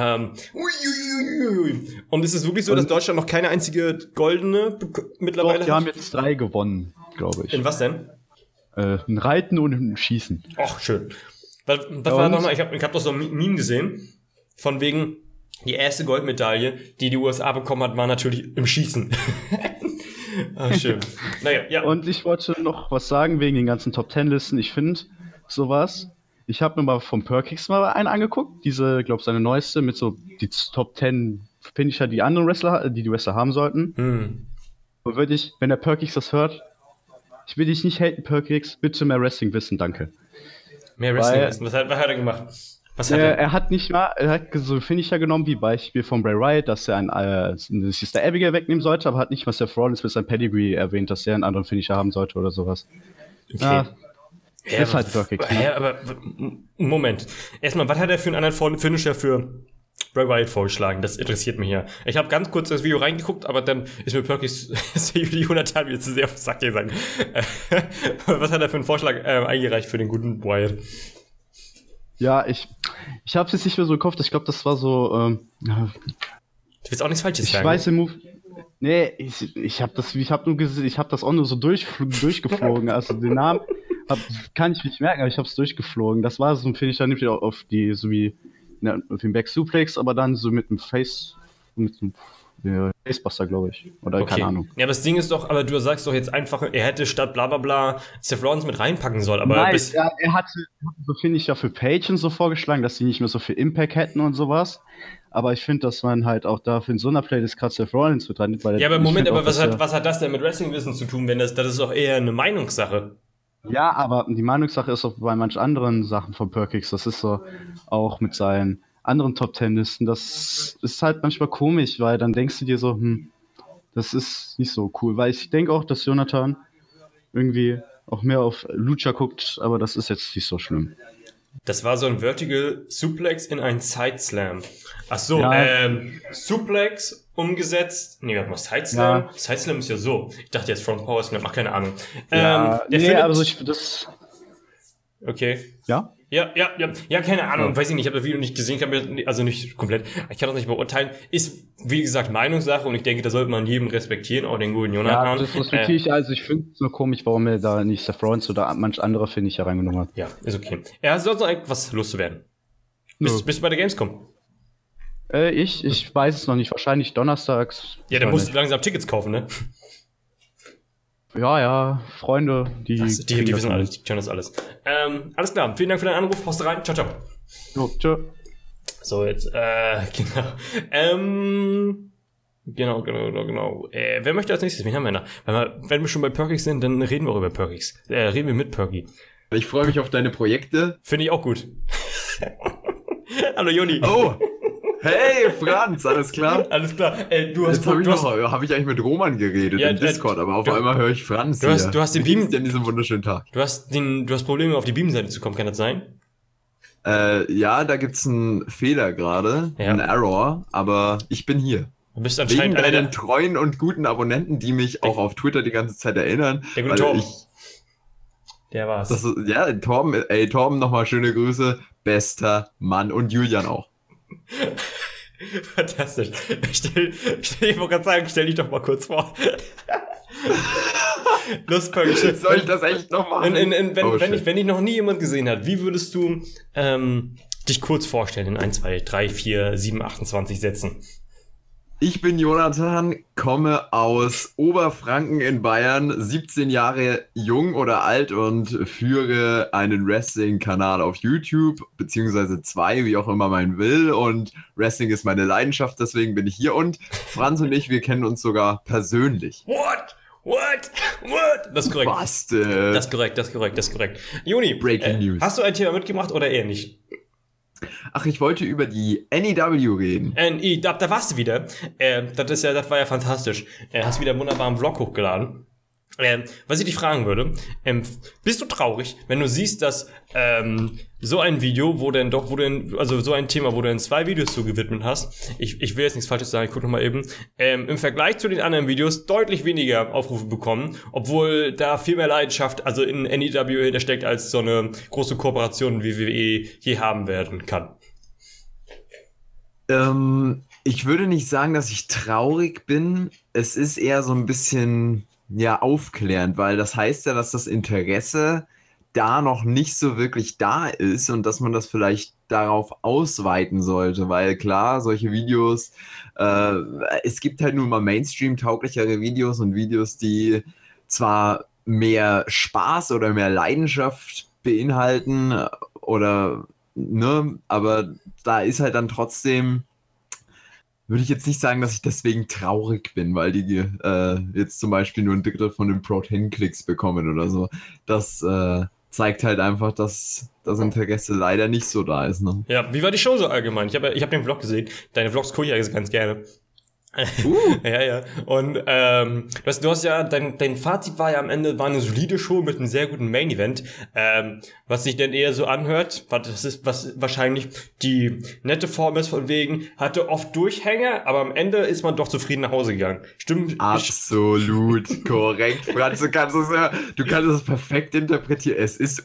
Und ist es wirklich so, dass Deutschland noch keine einzige goldene mittlerweile hat? Die haben jetzt 3 gewonnen, glaube ich. In was denn? Ein Reiten und ein Schießen. Ach, schön. Was war nochmal? Ich hab doch so ein Meme gesehen, von wegen, die erste Goldmedaille, die USA bekommen hat, war natürlich im Schießen. Ach, schön. Naja, ja. Und ich wollte noch was sagen wegen den ganzen Top-10-Listen. Ich finde sowas. Ich habe mir mal vom Perkix mal einen angeguckt. Diese, glaube ich, seine neueste mit so die Top 10 Finisher, die anderen Wrestler, die Wrestler haben sollten. Und würde ich, wenn der Perkix das hört, ich will dich nicht haten, Perkix, bitte mehr Wrestling wissen, danke. Mehr Wrestling wissen? Was hat er gemacht? Er hat so Finisher genommen, wie Beispiel von Bray Wyatt, dass er eine Sister Abigail wegnehmen sollte, aber hat nicht mal Seth Rollins mit seinem Pedigree erwähnt, dass er einen anderen Finisher haben sollte oder sowas. Okay. Ja, ist halt wirklich. Ja, aber Moment. Erstmal, was hat er für einen anderen Finisher für Bray Wyatt vorgeschlagen? Das interessiert mich ja. Ich habe ganz kurz das Video reingeguckt, aber dann ist mir Perkins die 100 Teile wieder zu sehr auf den Sack gegangen. Was hat er für einen Vorschlag eingereicht für den guten Wyatt? Ja, ich habe es jetzt nicht mehr so im Kopf. Ich glaube, das war so. Du willst auch nichts Falsches sagen. Ich weiß den Move. Nee, ich habe das auch nur so durchgeflogen. Also den Namen kann ich nicht merken, aber ich habe es durchgeflogen. Das war so ein Finisher, nimmt ihr auf die, so wie auf den Back Suplex, aber dann so mit einem Facebuster, glaube ich. Oder keine Ahnung. Ja, aber das Ding ist doch, aber du sagst doch jetzt einfach, er hätte statt bla bla bla Seth Rollins mit reinpacken sollen. Aber nein, er hatte so Finisher für Page und so vorgeschlagen, dass sie nicht mehr so viel Impact hätten und sowas. Aber ich finde, dass man halt auch da für in so einer Playlist gerade Seth Rollins mit rein. Ja, aber Moment, aber was hat das denn mit Wrestling-Wissen zu tun, wenn das ist doch eher eine Meinungssache? Ja, aber die Meinungssache ist auch bei manchen anderen Sachen von Perkix. Das ist so auch mit seinen anderen Top-10-Listen. Das ist halt manchmal komisch, weil dann denkst du dir so, das ist nicht so cool. Weil ich denke auch, dass Jonathan irgendwie auch mehr auf Lucha guckt, aber das ist jetzt nicht so schlimm. Das war so ein Vertical Suplex in ein Side Slam. Ach so, Suplex umgesetzt. Nee, warte mal, Side Slam? Ja. Side Slam ist ja so. Ich dachte jetzt Front Power Slam, ach, keine Ahnung. Also das... Okay. Ja? Ja, keine Ahnung, weiß ich nicht, ich habe das Video nicht gesehen, also nicht komplett, ich kann das nicht beurteilen, ist, wie gesagt, Meinungssache und ich denke, da sollte man jedem respektieren, auch den guten Jonathan. Ja, das respektiere ich, also ich finde es nur komisch, warum er da nicht Seth Rollins oder manch andere, finde ich, reingenommen hat. Ja, ist okay. Hast du sonst noch etwas loszuwerden? Bist du bei der Gamescom? Ich weiß es noch nicht, wahrscheinlich donnerstags. Ja, dann musst du langsam Tickets kaufen, ne? Ja, Freunde, die wissen alles, die können das alles. Alles klar, vielen Dank für deinen Anruf, haust rein, ciao. Jo, tschö. So, jetzt, genau. Wer möchte als nächstes? Wen haben wir noch? Wenn wir schon bei Perkix sind, dann reden wir auch über Perkix. Reden wir mit Perky. Ich freue mich auf deine Projekte. Finde ich auch gut. Hallo Joni. Oh! Hey, Franz, alles klar? Alles klar. Habe ich eigentlich mit Roman geredet im Discord, aber auf einmal höre ich Franz. Du hast den Beam. An diesem wunderschönen Tag. Du hast Probleme, auf die Beam-Seite zu kommen, kann das sein? Ja, da gibt's einen Fehler gerade, einen Error, aber ich bin hier. Du bist Wegen anscheinend einer deinen treuen und guten Abonnenten, die mich auch auf Twitter die ganze Zeit erinnern. der gute Torben. Der war's. Ja, Torben, nochmal schöne Grüße. Bester Mann und Julian auch. Fantastisch. Ich wollte gerade sagen, stell dich doch mal kurz vor. Soll ich das echt noch machen? Wenn dich noch nie jemand gesehen hat, wie würdest du dich kurz vorstellen in 1, 2, 3, 4, 7, 28 Sätzen? Ich bin Jonathan, komme aus Oberfranken in Bayern, 17 Jahre jung oder alt und führe einen Wrestling-Kanal auf YouTube, beziehungsweise 2, wie auch immer man will. Und Wrestling ist meine Leidenschaft, deswegen bin ich hier. Und Franz und ich, wir kennen uns sogar persönlich. What? Das ist korrekt. Was denn? Das ist korrekt. Juni, Breaking News. Hast du ein Thema mitgebracht oder eher nicht? Ach, ich wollte über die NEW reden. Da warst du wieder. Das war ja fantastisch. Hast wieder einen wunderbaren Vlog hochgeladen. Was ich dich fragen würde, bist du traurig, wenn du siehst, dass so ein Video, also so ein Thema, wo du in 2 Videos zugewidmet hast, ich will jetzt nichts Falsches sagen, ich gucke nochmal eben, im Vergleich zu den anderen Videos deutlich weniger Aufrufe bekommen, obwohl da viel mehr Leidenschaft, also in NEW hintersteckt, als so eine große Kooperation wie WWE je haben werden kann? Ich würde nicht sagen, dass ich traurig bin. Es ist eher so ein bisschen aufklärend, weil das heißt ja, dass das Interesse da noch nicht so wirklich da ist und dass man das vielleicht darauf ausweiten sollte, weil klar, solche Videos, es gibt halt nur mal Mainstream-tauglichere Videos und Videos, die zwar mehr Spaß oder mehr Leidenschaft beinhalten oder, ne, aber da ist halt dann trotzdem, würde ich jetzt nicht sagen, dass ich deswegen traurig bin, weil die jetzt zum Beispiel nur ein Drittel von den Pro-10-Klicks bekommen oder so. Das zeigt halt einfach, dass das Interesse leider nicht so da ist. Ne? Ja, wie war die Show so allgemein? Ich hab den Vlog gesehen. Deine Vlogs gucke ich ja ganz gerne. Ja. Und du hast ja, dein Fazit war ja am Ende, war eine solide Show mit einem sehr guten Main-Event. Was sich denn eher so anhört, was wahrscheinlich die nette Form ist, von wegen, hatte oft Durchhänge, aber am Ende ist man doch zufrieden nach Hause gegangen. Stimmt? Absolut korrekt, Franz. Du kannst es perfekt interpretieren. Es ist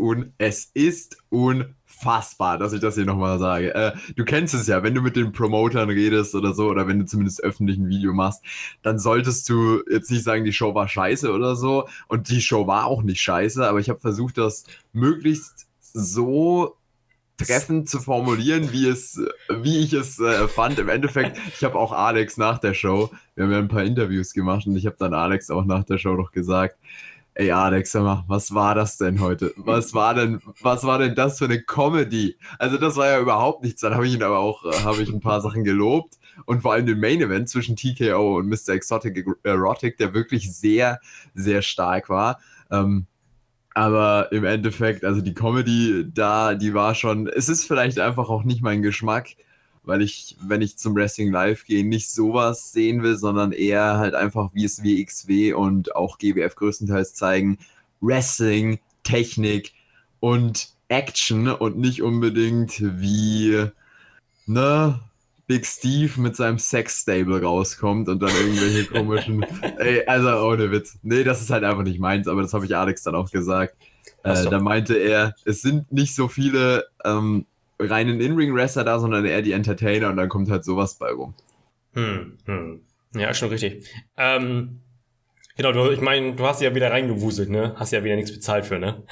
unfassbar, dass ich das hier nochmal sage. Du kennst es ja, wenn du mit den Promotern redest oder so, oder wenn du zumindest öffentlich ein Video machst, dann solltest du jetzt nicht sagen, die Show war scheiße oder so. Und die Show war auch nicht scheiße, aber ich habe versucht, das möglichst so treffend zu formulieren, wie ich es fand. Im Endeffekt, ich habe auch Alex nach der Show, wir haben ja ein paar Interviews gemacht und ich habe dann Alex auch nach der Show noch gesagt, ey Alex, sag mal, was war das denn heute? Was war denn das für eine Comedy? Also das war ja überhaupt nichts. Dann habe ich ihn aber auch, ein paar Sachen gelobt und vor allem den Main Event zwischen TKO und Mr. Exotic Erotic, der wirklich sehr, sehr stark war. Aber im Endeffekt, also die Comedy da, die war schon, es ist vielleicht einfach auch nicht mein Geschmack, weil ich, wenn ich zum Wrestling Live gehe, nicht sowas sehen will, sondern eher halt einfach, wie es WXW und auch GWF größtenteils zeigen, Wrestling, Technik und Action und nicht unbedingt wie, Big Steve mit seinem Sex-Stable rauskommt und dann irgendwelche komischen, also ohne Witz. Nee, das ist halt einfach nicht meins, aber das habe ich Alex dann auch gesagt. Da meinte er, es sind nicht so viele reinen In-Ring-Wrestler da, sondern eher die Entertainer und dann kommt halt sowas bei rum. Ja, schon richtig. Genau, ich meine, du hast ja wieder reingewuselt, ne? Hast ja wieder nichts bezahlt für, ne?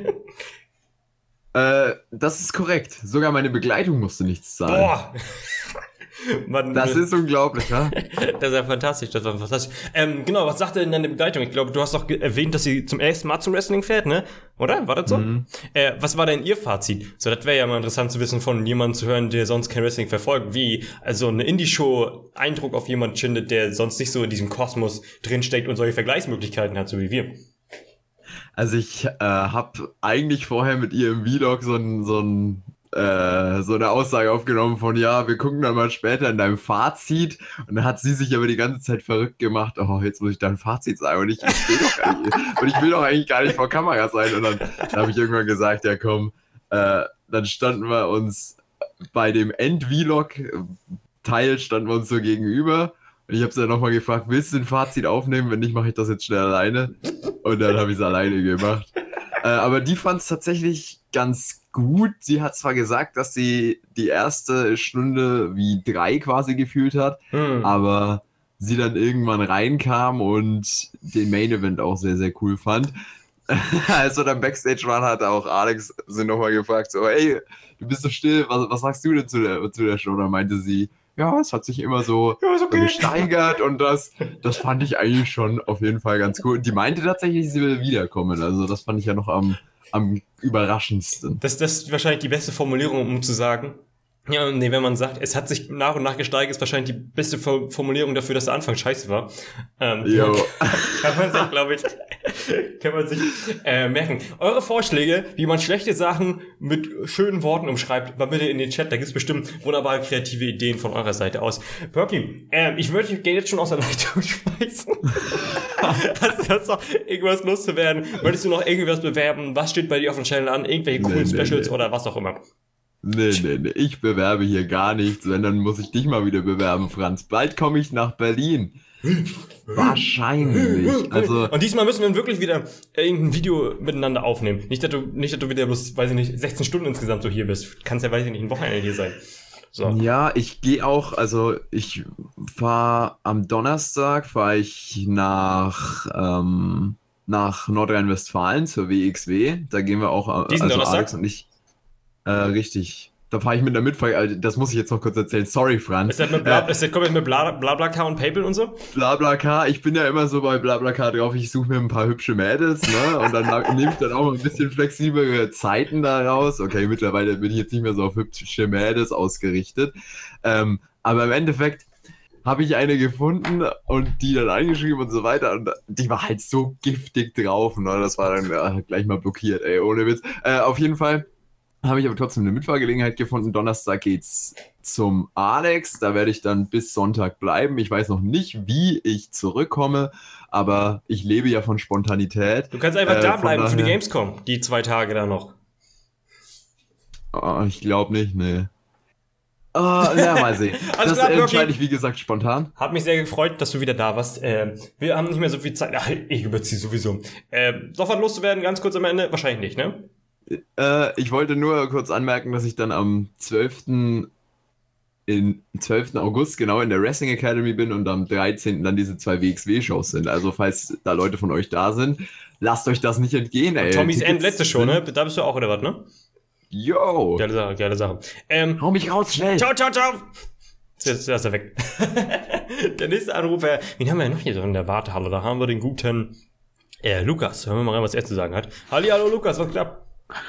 Das ist korrekt. Sogar meine Begleitung musste nichts zahlen. Boah! Das ist unglaublich, ja? Das war fantastisch. Genau, was sagte denn deine Begleitung? Ich glaube, du hast doch erwähnt, dass sie zum ersten Mal zum Wrestling fährt, ne? Oder? War das so? Was war denn ihr Fazit? So, das wäre ja mal interessant zu wissen, von jemandem zu hören, der sonst kein Wrestling verfolgt, wie also eine Indie-Show Eindruck auf jemanden schindet, der sonst nicht so in diesem Kosmos drinsteckt und solche Vergleichsmöglichkeiten hat, so wie wir. Also ich habe eigentlich vorher mit ihr im Vlog so eine Aussage aufgenommen von, ja, wir gucken dann mal später in deinem Fazit. Und dann hat sie sich aber die ganze Zeit verrückt gemacht. Oh, jetzt muss ich dein Fazit sagen. Und ich will doch eigentlich gar nicht vor Kamera sein. Und dann habe ich irgendwann gesagt, ja komm, Dann standen wir uns bei dem End-Vlog-Teil standen wir uns so gegenüber. Und ich habe sie dann nochmal gefragt, willst du ein Fazit aufnehmen? Wenn nicht, mache ich das jetzt schnell alleine. Und dann habe ich es alleine gemacht. Aber die fand es tatsächlich ganz gut. Sie hat zwar gesagt, dass sie die erste Stunde wie 3 quasi gefühlt hat, aber sie dann irgendwann reinkam und den Main Event auch sehr, sehr cool fand. Als wir dann Backstage waren, hat auch Alex sie nochmal gefragt, so, ey, du bist so still, was sagst du denn zu der Show? Da meinte sie, ja, es hat sich immer so, so gesteigert und das fand ich eigentlich schon auf jeden Fall ganz cool. Und die meinte tatsächlich, sie will wiederkommen. Also das fand ich ja noch am überraschendsten. Das ist wahrscheinlich die beste Formulierung, um zu sagen. Ja, nee, wenn man sagt, es hat sich nach und nach gesteigert, ist wahrscheinlich die beste Formulierung dafür, dass der Anfang scheiße war. Jo. Kann man sich, glaube ich, merken. Eure Vorschläge, wie man schlechte Sachen mit schönen Worten umschreibt, mal bitte in den Chat, da gibt's bestimmt wunderbare kreative Ideen von eurer Seite aus. Perky, ich würde dich jetzt schon aus der Leitung schmeißen. Hast du noch irgendwas loszuwerden? Möchtest du noch irgendwas bewerben? Was steht bei dir auf dem Channel an? Irgendwelche coolen Specials oder was auch immer? Nee, ich bewerbe hier gar nichts, wenn, dann muss ich dich mal wieder bewerben, Franz. Bald komme ich nach Berlin. Wahrscheinlich. Also, und diesmal müssen wir wirklich wieder irgendein Video miteinander aufnehmen. Nicht, dass du wieder bloß, weiß ich nicht, 16 Stunden insgesamt so hier bist. Kannst ja, weiß ich nicht, ein Wochenende hier sein. So. Ja, ich gehe auch, also ich fahre am Donnerstag, nach Nordrhein-Westfalen zur WXW. Da gehen wir auch, Diesen Donnerstag? Alex und ich. Richtig. Da fahre ich mit der Mitfahrer, das muss ich jetzt noch kurz erzählen. Sorry, Franz. Kommt jetzt mit BlaBlaCar und PayPal und so? BlaBlaCar, ich bin ja immer so bei BlaBlaCar drauf, ich suche mir ein paar hübsche Mädels, ne? Und dann nehme ich dann auch mal ein bisschen flexiblere Zeiten daraus. Okay, mittlerweile bin ich jetzt nicht mehr so auf hübsche Mädels ausgerichtet. Aber im Endeffekt habe ich eine gefunden und die dann angeschrieben und so weiter. Und die war halt so giftig drauf, ne? Das war dann gleich mal blockiert, ey, ohne Witz. Auf jeden Fall habe ich aber trotzdem eine Mitfahrgelegenheit gefunden. Donnerstag geht's zum Alex. Da werde ich dann bis Sonntag bleiben. Ich weiß noch nicht, wie ich zurückkomme, aber ich lebe ja von Spontanität. Du kannst einfach da bleiben für die Gamescom, die 2 Tage da noch. Oh, ich glaube nicht, nee. Mal sehen. Alles das klar, entscheide ich, wie gesagt, spontan. Hat mich sehr gefreut, dass du wieder da warst. Wir haben nicht mehr so viel Zeit. Ach, ich überziehe sowieso. Noch was loszuwerden, ganz kurz am Ende? Wahrscheinlich nicht, ne? Ich wollte nur kurz anmerken, dass ich dann am 12. August genau in der Wrestling Academy bin und am 13. dann diese 2 WXW-Shows sind. Also falls da Leute von euch da sind, lasst euch das nicht entgehen, ey. Tommy's End, letzte Show, ne? Da bist du auch, oder was, ne? Yo! Geile Sache. Hau mich raus, schnell! Ciao! Jetzt ist er weg. Der nächste Anrufer, wen haben wir noch hier so in der Wartehalle? Da haben wir den guten Lukas. Hören wir mal rein, was er zu sagen hat. Hallo Lukas, was klappt?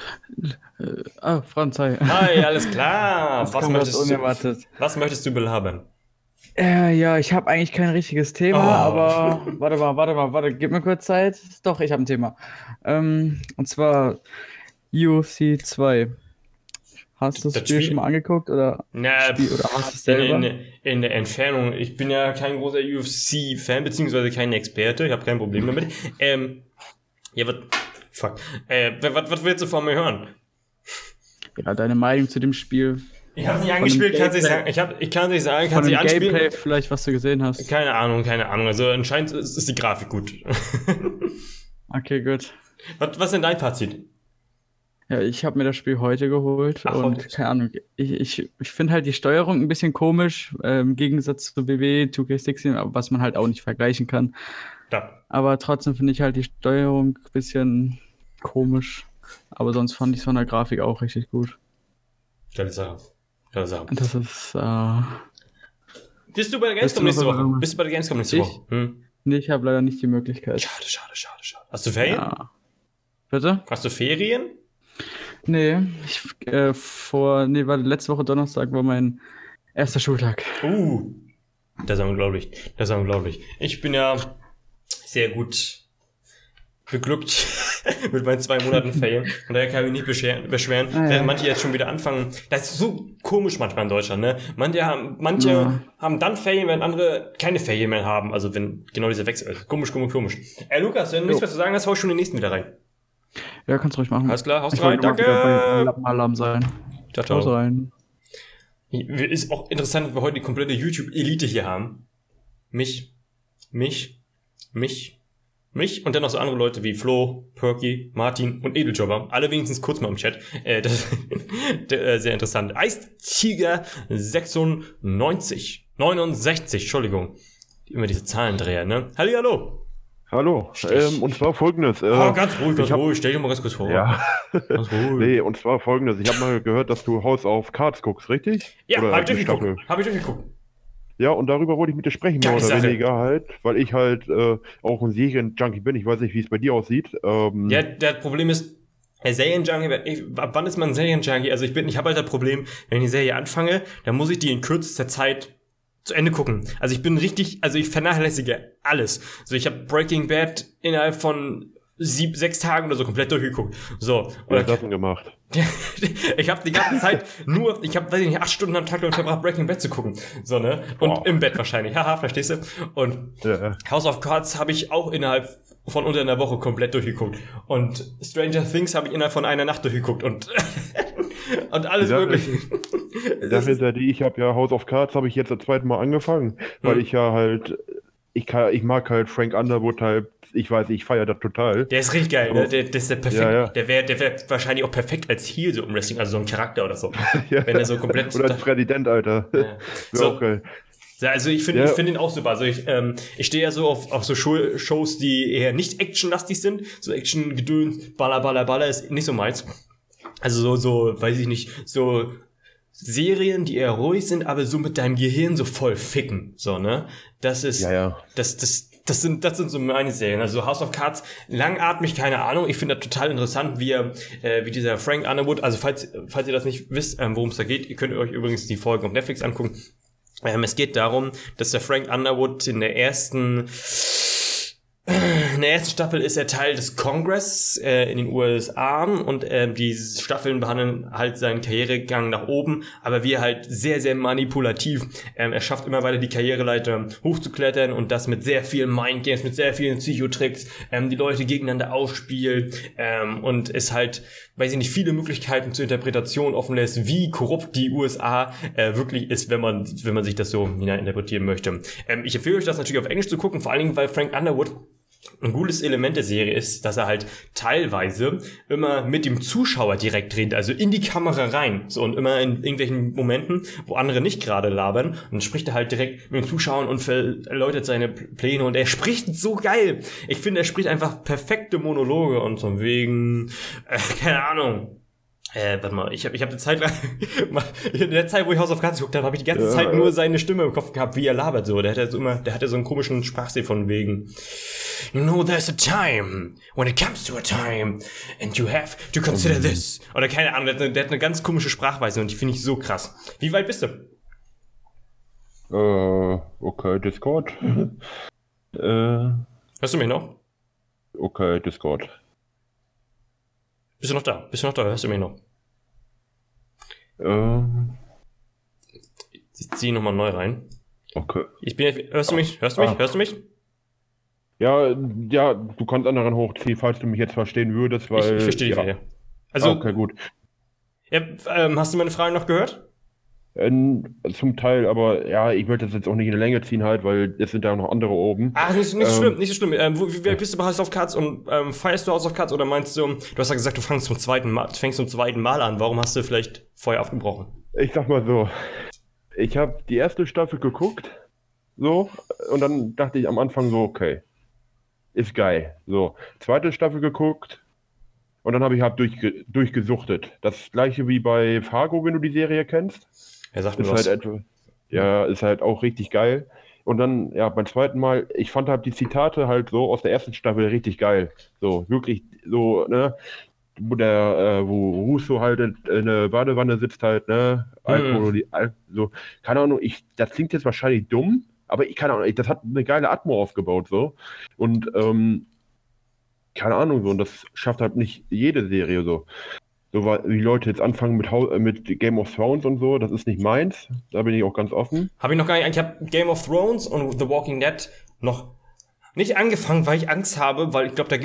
Franz, hi. Hi, alles klar. Was möchtest du belabern? Ja, ich habe eigentlich kein richtiges Thema, aber warte, gib mir kurz Zeit. Doch, ich habe ein Thema. Und zwar UFC 2. Hast du das Spiel schon mal angeguckt oder hast du es selber? In der Entfernung. Ich bin ja kein großer UFC-Fan, beziehungsweise kein Experte. Ich habe kein Problem damit. Was willst du von mir hören? Ja, deine Meinung zu dem Spiel. Ich habe nicht angespielt, kannst du nicht sagen. Ich kann nicht sagen, kannst du nicht anspielen. Gameplay vielleicht, was du gesehen hast. Keine Ahnung. Also anscheinend ist die Grafik gut. Okay, gut. Was ist denn dein Fazit? Ja, ich habe mir das Spiel heute geholt und keine Ahnung, ich finde halt die Steuerung ein bisschen komisch, im Gegensatz zu WWE 2K16, was man halt auch nicht vergleichen kann. Ja. Aber trotzdem finde ich halt die Steuerung ein bisschen komisch. Aber sonst fand ich es von der Grafik auch richtig gut. Geile Sache. Das ist, Bist du bei der Gamescom nächste Woche? Nee, ich habe leider nicht die Möglichkeit. Schade. Hast du Ferien? Ja. Bitte? Hast du Ferien? Nee, letzte Woche Donnerstag war mein erster Schultag. Das ist unglaublich. Ich bin ja sehr gut beglückt mit meinen 2 Monaten Ferien. Von daher kann ich mich nicht beschweren. Während manche jetzt schon wieder anfangen. Das ist so komisch manchmal in Deutschland, ne? Manche haben dann Ferien, wenn andere keine Ferien mehr haben. Also wenn genau dieser Wechsel ist. Komisch. Lukas, wenn du nichts mehr zu sagen hast, hau ich schon den nächsten wieder rein. Ja, kannst du ruhig machen. Alles klar, haust Ich rein, wollte mal wieder bei danke. Lappenalarm sein. Ciao, Haus ciao. rein. Ist auch interessant, dass wir heute die komplette YouTube-Elite hier haben. Mich und dann noch so andere Leute wie Flo, Perky, Martin und Edeljobber. Alle wenigstens kurz mal im Chat. Das sehr interessant. Eistiger 96, Entschuldigung. Immer diese Zahlendreher, ne? Hallihallo. Hallo, und zwar folgendes. Ganz ruhig, stell dir mal ganz kurz vor. Ja, Ganz ruhig. nee, und zwar folgendes. Ich habe mal gehört, dass du House of Cards guckst, richtig? Ja, Oder hab ich die Staffel? durchgeguckt. Ja, und darüber wollte ich mit dir sprechen, mehr Geile oder Sache. weniger halt, weil ich halt auch ein Serienjunkie bin. Ich weiß nicht, wie es bei dir aussieht. Ja, das Problem ist, Serienjunkie, ab wann ist man ein Serienjunkie? Also ich habe halt das Problem, wenn ich die Serie anfange, dann muss ich die in kürzester Zeit zu Ende gucken. Also ich vernachlässige alles. So, ich habe Breaking Bad innerhalb von 6 Tagen oder so komplett durchgeguckt. So. Was hast du denn gemacht? Ich habe die ganze Zeit weiß ich nicht, 8 Stunden am Tag damit verbracht, Breaking Bad zu gucken. So, ne? Und Boah. im Bett wahrscheinlich. Haha, verstehst du? Und Ja. House of Cards habe ich auch innerhalb von unter einer Woche komplett durchgeguckt. Und Stranger Things habe ich innerhalb von einer Nacht durchgeguckt. Und alles Die Sache mögliche. Die Sache ist ja die, ich habe ja House of Cards habe ich jetzt das zweite Mal angefangen, weil ich ja halt, ich mag halt Frank Underwood halt, ich weiß, ich feiere das total. Der ist richtig geil, ne? Der ist der perfekt. Ja, ja. Der wäre wahrscheinlich auch perfekt als Heel so im Wrestling, also so ein Charakter oder so. Ja. Wenn er so komplett. Oder als Präsident, Alter. Ja. Wäre So. auch geil. Ja, also ich finde Ja. find ihn auch super. Also ich stehe ja so auf so Shows, die eher nicht actionlastig sind. So Action-Gedöns, Baller ist nicht so meins. Also so, weiß ich nicht, so Serien, die eher ruhig sind, aber so mit deinem Gehirn so voll ficken. So, ne? Das ist. Ja. Das sind so meine Serien. Also House of Cards, langatmig, keine Ahnung. Ich finde das total interessant, wie dieser Frank Underwood, also falls ihr das nicht wisst, worum es da geht, ihr könnt euch übrigens die Folgen auf Netflix angucken. Es geht darum, dass der Frank Underwood in der ersten Staffel ist er Teil des Congress in den USA und die Staffeln behandeln halt seinen Karrieregang nach oben, aber wie er halt sehr, sehr manipulativ. Er schafft immer weiter die Karriereleiter hochzuklettern und das mit sehr vielen Mindgames, mit sehr vielen Psychotricks, die Leute gegeneinander ausspielt und es halt, weiß ich nicht, viele Möglichkeiten zur Interpretation offen lässt, wie korrupt die USA wirklich ist, wenn man sich das so hineininterpretieren möchte. Ich empfehle euch das natürlich auf Englisch zu gucken, vor allen Dingen, weil Frank Underwood ein gutes Element der Serie ist, dass er halt teilweise immer mit dem Zuschauer direkt redet, also in die Kamera rein, so, und immer in irgendwelchen Momenten, wo andere nicht gerade labern, und dann spricht er halt direkt mit den Zuschauern und erläutert seine Pläne, und er spricht so geil. Ich finde, er spricht einfach perfekte Monologe, und von wegen, keine Ahnung. Warte mal, ich hab eine Zeit lang, in der Zeit, wo ich House of Cards geguckt habe, habe ich die ganze Zeit nur seine Stimme im Kopf gehabt, wie er labert, so. Der hatte so einen komischen Sprachstil von wegen, you know, there's a time, when it comes to a time, and you have to consider this. Oder keine Ahnung, der hat eine ganz komische Sprachweise, und die finde ich so krass. Wie weit bist du? Okay, Discord. Hörst du mich noch? Okay, Discord. Bist du noch da? Hörst du mich noch? Ich zieh nochmal neu rein. Okay. Hörst du mich? Hörst du mich? Ja, du kannst anderen hochziehen, falls du mich jetzt verstehen würdest, weil... Ich verstehe dich, ja. ja. Also, Okay, gut. ja, hast du meine Frage noch gehört? Zum Teil, aber ja, ich möchte das jetzt auch nicht in die Länge ziehen halt, weil es sind da noch andere oben. Ach, nicht so schlimm. Wie bist du bei House of Cards und feierst du House of Cards oder meinst du hast ja gesagt, du fängst zum zweiten Mal an. Warum hast du vielleicht vorher abgebrochen? Ich sag mal so, ich habe die erste Staffel geguckt, so, und dann dachte ich am Anfang so, okay, ist geil. So, zweite Staffel geguckt und dann habe ich durchgesuchtet. Das gleiche wie bei Fargo, wenn du die Serie kennst. Er sagt mir Ist was. halt ist halt auch richtig geil. Und dann, ja, beim zweiten Mal, ich fand halt die Zitate halt so aus der ersten Staffel richtig geil. So, wirklich so, ne, wo Russo halt in der Badewanne sitzt halt, ne, Alkohol, so, keine Ahnung, das klingt jetzt wahrscheinlich dumm, aber keine Ahnung, das hat eine geile Atmo aufgebaut, so. Und, keine Ahnung, so, und das schafft halt nicht jede Serie so. So, weil die Leute jetzt anfangen mit Game of Thrones und so, das ist nicht meins. Da bin ich auch ganz offen. Habe ich noch gar nicht. Ich habe Game of Thrones und The Walking Dead noch nicht angefangen, weil ich Angst habe, weil ich glaube, da gibt's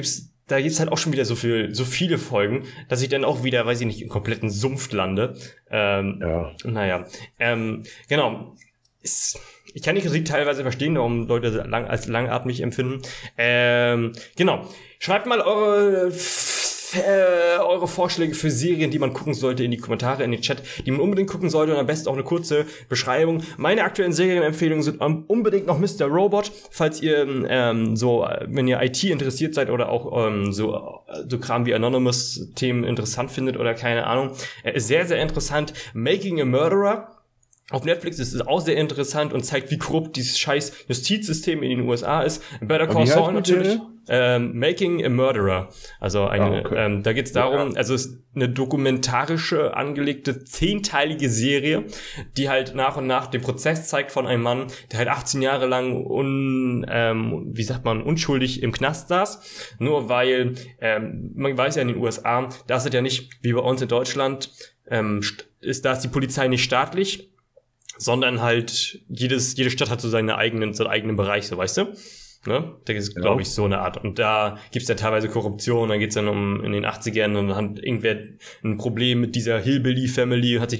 da gibt's halt auch schon wieder so viele Folgen, dass ich dann auch wieder, weiß ich nicht, im kompletten Sumpf lande. Naja. Genau. Ich kann die Kritik teilweise verstehen, warum Leute als langatmig empfinden. Genau. Schreibt mal eure Vorschläge für Serien, die man gucken sollte, in die Kommentare, in den Chat, die man unbedingt gucken sollte und am besten auch eine kurze Beschreibung. Meine aktuellen Serienempfehlungen sind unbedingt noch Mr. Robot, falls ihr wenn ihr IT interessiert seid oder auch so Kram wie Anonymous-Themen interessant findet oder keine Ahnung. Ist sehr, sehr interessant. Making a Murderer. Auf Netflix ist es auch sehr interessant und zeigt, wie korrupt dieses scheiß Justizsystem in den USA ist. Better Call Saul natürlich. Making a Murderer. Also da geht's darum, also es ist eine dokumentarische, angelegte, 10-teilige Serie, die halt nach und nach den Prozess zeigt von einem Mann, der halt 18 Jahre lang unschuldig im Knast saß. Nur weil, man weiß ja in den USA, da ist es ja nicht, wie bei uns in Deutschland, da ist die Polizei nicht staatlich, sondern halt jede Stadt hat so seinen eigenen Bereich, so, weißt du? Ne? Da ist, glaube ich, so eine Art. Und da gibt's ja teilweise Korruption, dann geht's dann in den 80ern und dann hat irgendwer ein Problem mit dieser Hillbilly-Family und hat sich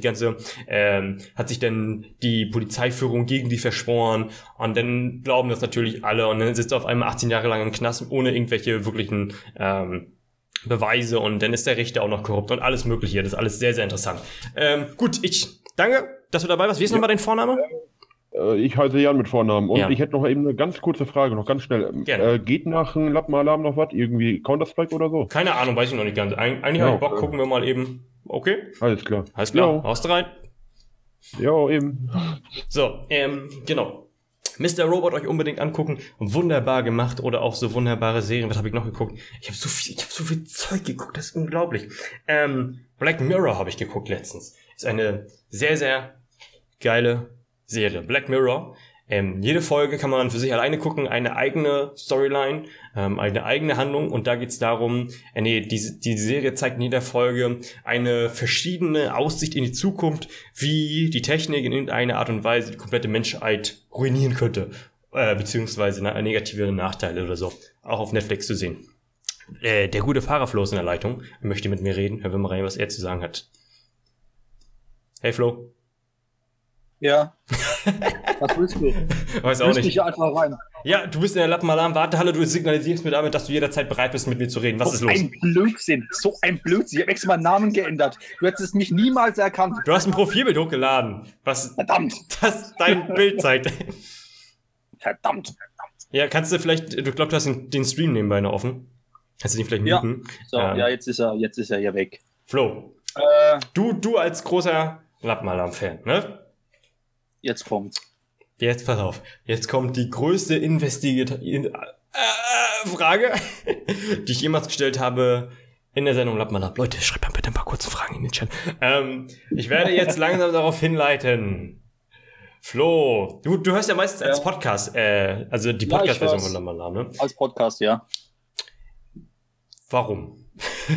dann die Polizeiführung gegen die verschworen und dann glauben das natürlich alle und dann sitzt er auf einmal 18 Jahre lang im Knast ohne irgendwelche wirklichen Beweise und dann ist der Richter auch noch korrupt und alles mögliche. Das ist alles sehr, sehr interessant. Gut, ich danke, dass du dabei warst. Wie ist nochmal dein Vorname? Ich heiße Jan mit Vornamen. Und Ja. ich hätte noch eben eine ganz kurze Frage, noch ganz schnell. Gerne. Geht nach dem Lappenalarm noch was? Irgendwie Counter-Strike oder so? Keine Ahnung, weiß ich noch nicht ganz. Eigentlich Ja, habe ich Bock, okay. gucken wir mal eben. Okay, Alles klar. alles klar. Jo. Haust rein. Ja, eben. So, genau. Mr. Robot euch unbedingt angucken. Wunderbar gemacht oder auch so wunderbare Serien. Was habe ich noch geguckt? Ich habe so viel Zeug geguckt, das ist unglaublich. Black Mirror habe ich geguckt letztens. Ist eine sehr, sehr geile Serie. Black Mirror. Jede Folge kann man für sich alleine gucken, eine eigene Storyline, eine eigene Handlung und da geht's darum, die Serie zeigt in jeder Folge eine verschiedene Aussicht in die Zukunft, wie die Technik in irgendeiner Art und Weise die komplette Menschheit ruinieren könnte, beziehungsweise negative Nachteile oder so, auch auf Netflix zu sehen. Der gute Fahrer Flo ist in der Leitung, er möchte mit mir reden, hören wir mal rein, was er zu sagen hat. Hey Flo. Ja. Was willst du? Weiß auch Grüß nicht. dich einfach rein. Ja, du bist in der Lappenalarm-Wartehalle, du signalisierst mir damit, dass du jederzeit bereit bist, mit mir zu reden. Was ist So los? ein Blödsinn. So ein Blödsinn. Ich habe extra meinen Namen geändert. Du hättest mich niemals erkannt. Du hast ein Profilbild hochgeladen, was Verdammt. das dein Bild zeigt. Verdammt. Ja, kannst du vielleicht, du glaubst, du hast den Stream nebenbei noch offen. Kannst du den vielleicht Ja. muten? So, ja, jetzt ist er ja weg. Flo, du als großer Lappenalarm-Fan, ne? Jetzt kommt's. Jetzt pass auf, jetzt kommt die größte Frage, die ich jemals gestellt habe in der Sendung Lappenalarm. Leute, schreibt mal bitte ein paar kurze Fragen in den Chat. Ich werde jetzt langsam darauf hinleiten. Flo, du hörst ja meistens als Podcast, also die Ja, ich Podcast-Version weiß. von Lappenalarm, ne? Als Podcast, ja. Warum?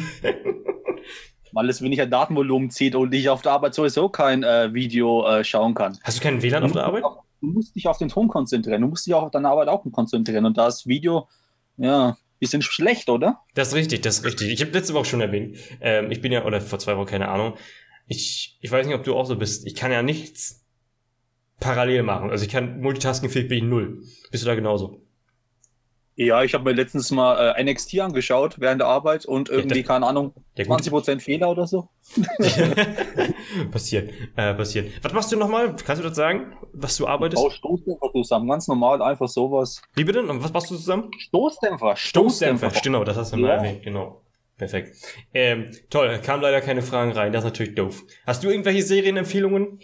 Weil es weniger Datenvolumen zieht und ich auf der Arbeit sowieso kein Video schauen kann. Hast du keinen WLAN auf der Arbeit? Du musst dich auf den Ton konzentrieren. Du musst dich auch auf deine Arbeit auch konzentrieren. Und da ist Video, ja, ein bisschen schlecht, oder? Das ist richtig. Ich habe letzte Woche schon erwähnt, ich bin ja, oder vor 2 Wochen, keine Ahnung, ich weiß nicht, ob du auch so bist, ich kann ja nichts parallel machen. Also ich kann multitaskingfähig bin ich 0. Bist du da genauso? Ja, ich habe mir letztens mal NXT angeschaut während der Arbeit und irgendwie, keine Ahnung, Ja, gut. 20% Fehler oder so. Passiert. Was machst du nochmal? Kannst du das sagen, was du arbeitest? Bau Stoßdämpfer zusammen, ganz normal, einfach sowas. Wie bitte? Und was machst du zusammen? Stoßdämpfer. Genau, das hast du mal Ja. erwähnt, genau. Perfekt. Toll, kamen leider keine Fragen rein, das ist natürlich doof. Hast du irgendwelche Serienempfehlungen?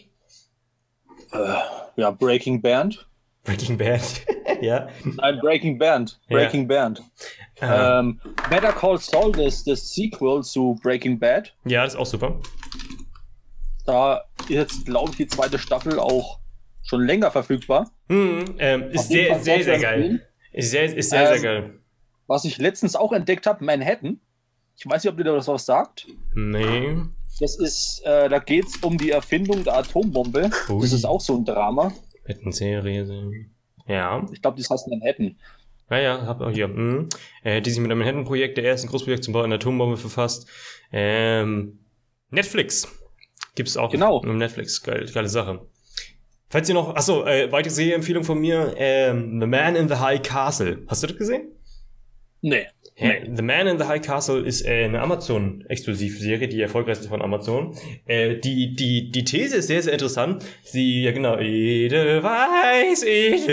Ja, Breaking Band. Breaking Bad. Ja. Nein, Breaking Band. Breaking Band. Better Call Saul, das Sequel zu Breaking Bad. Ja, das ist auch super. Da ist jetzt, glaube ich, die 2. Staffel auch schon länger verfügbar. Ist Auf jeden sehr, Fall sehr, sehr sehr geil. empfehlen. Ist sehr geil. Was ich letztens auch entdeckt habe, Manhattan. Ich weiß nicht, ob dir das was sagt. Nee. Das ist, da geht es um die Erfindung der Atombombe. Ui. Das ist auch so ein Drama. Mit einer Serie. Ja. Ich glaube, das heißt Manhattan. Ja, hab auch hier. Die sich mit einem Manhattan-Projekt, der ersten Großprojekt zum Bau einer Atombombe befasst. Netflix. Gibt's auch Genau. im Netflix. Geile Sache. Falls ihr noch, weitere Sehempfehlung von mir, The Man in the High Castle. Hast du das gesehen? Nee. The Man in the High Castle ist eine Amazon-Exklusivserie, die erfolgreichste von Amazon. Die These ist sehr, sehr interessant. Edelweiß.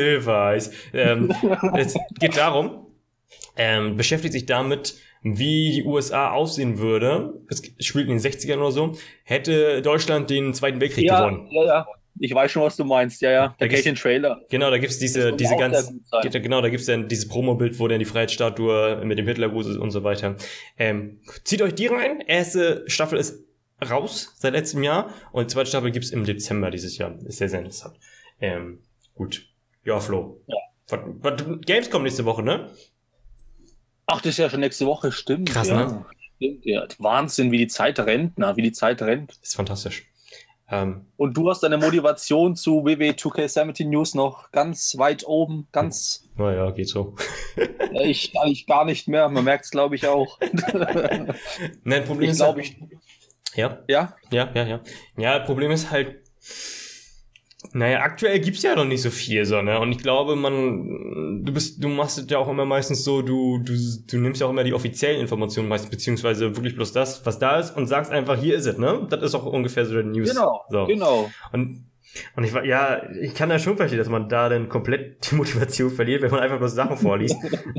Es geht darum, beschäftigt sich damit, wie die USA aussehen würde. Es spielt in den 60ern oder so. Hätte Deutschland den Zweiten Weltkrieg gewonnen. Ja. Ich weiß schon, was du meinst. Ja. Da gibt's kenn ich den Trailer. Genau, da gibt's diese Das soll auch ganz, sehr gut sein. genau, da gibt's dann dieses Promo-Bild, wo dann die Freiheitsstatue mit dem Hitlergruß ist und so weiter. Zieht euch die rein. Erste Staffel ist raus seit letztem Jahr und die zweite Staffel gibt's im Dezember dieses Jahr. Ist sehr, sehr interessant. Gut. Ja, Flo. Ja. Gamescom nächste Woche, ne? Ach, das ist ja schon nächste Woche, stimmt. Krass, ja. ne? Stimmt, ja. Wahnsinn, wie die Zeit rennt, wie die Zeit rennt. Ist fantastisch. Und du hast deine Motivation zu WW 2K17 News noch ganz weit oben, Naja, geht so. ich gar nicht mehr. Man merkt es, glaube ich, auch. Nein, Problem ist glaube, Ja. Ja? Ja, Problem ist halt, aktuell gibt's ja noch nicht so viel, so, ne? Und ich glaube, du machst es ja auch immer meistens so, du nimmst ja auch immer die offiziellen Informationen meistens, beziehungsweise wirklich bloß das, was da ist und sagst einfach, hier ist es, ne? Das ist auch ungefähr so der News. Genau. Und ich kann da schon verstehen, dass man da dann komplett die Motivation verliert, wenn man einfach bloß Sachen vorliest.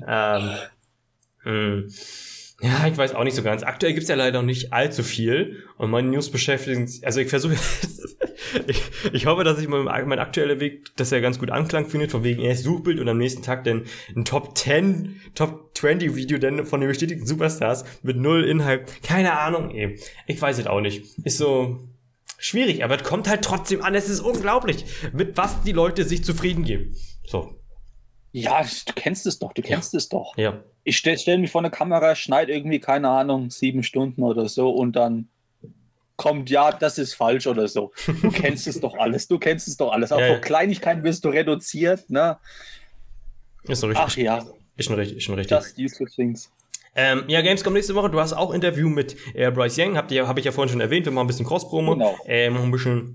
Ja, ich weiß auch nicht so ganz. Aktuell gibt's ja leider noch nicht allzu viel und meine News beschäftigen sich, also ich versuche, ich hoffe, dass ich mein aktueller Weg, dass er ganz gut Anklang findet, von wegen erst Suchbild und am nächsten Tag dann ein Top 20 Video dann von den bestätigten Superstars mit null Inhalt. Keine Ahnung, ich weiß es auch nicht. Ist so schwierig, aber es kommt halt trotzdem an. Es ist unglaublich, mit was die Leute sich zufrieden geben. So. Ja, du kennst es doch, Ja. Ich stell mich vor eine Kamera, schneide irgendwie, keine Ahnung, 7 Stunden oder so und dann kommt, ja, das ist falsch oder so. Du kennst es doch alles. Auch Ja. vor Kleinigkeiten wirst du reduziert, ne? Ist schon richtig. Ach ja, Ist schon richtig. just useful things. Ja, Gamescom nächste Woche. Du hast auch Interview mit Bryce Young. Hab ich ja vorhin schon erwähnt. Wir machen ein bisschen Cross-Promo. Genau. Noch ein bisschen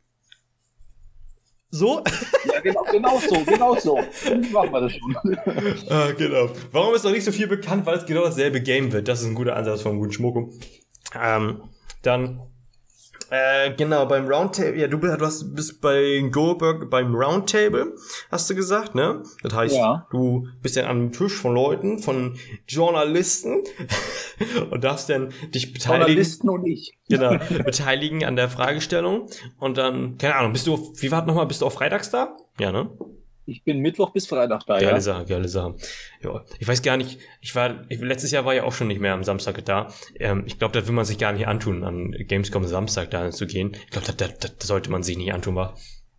so. Ja, genau so. Machen wir das schon. Genau. Warum ist noch nicht so viel bekannt? Weil es genau dasselbe Game wird. Das ist ein guter Ansatz von guten Schmucko. Dann genau, beim Roundtable, ja, du bist bei Goldberg beim Roundtable, hast du gesagt, ne? Das heißt, Ja. du bist dann am Tisch von Leuten, von Journalisten und darfst dann dich beteiligen. Journalisten und ich. Genau, beteiligen an der Fragestellung und dann, keine Ahnung, bist du auf Freitags da? Ja, ne? Ich bin Mittwoch bis Freitag da, Geile ja. Sache. Ja, ich weiß gar nicht, letztes Jahr war ja auch schon nicht mehr am Samstag da. Ich glaube, das will man sich gar nicht antun, an Gamescom Samstag da zu gehen. Ich glaube, das sollte man sich nicht antun, war.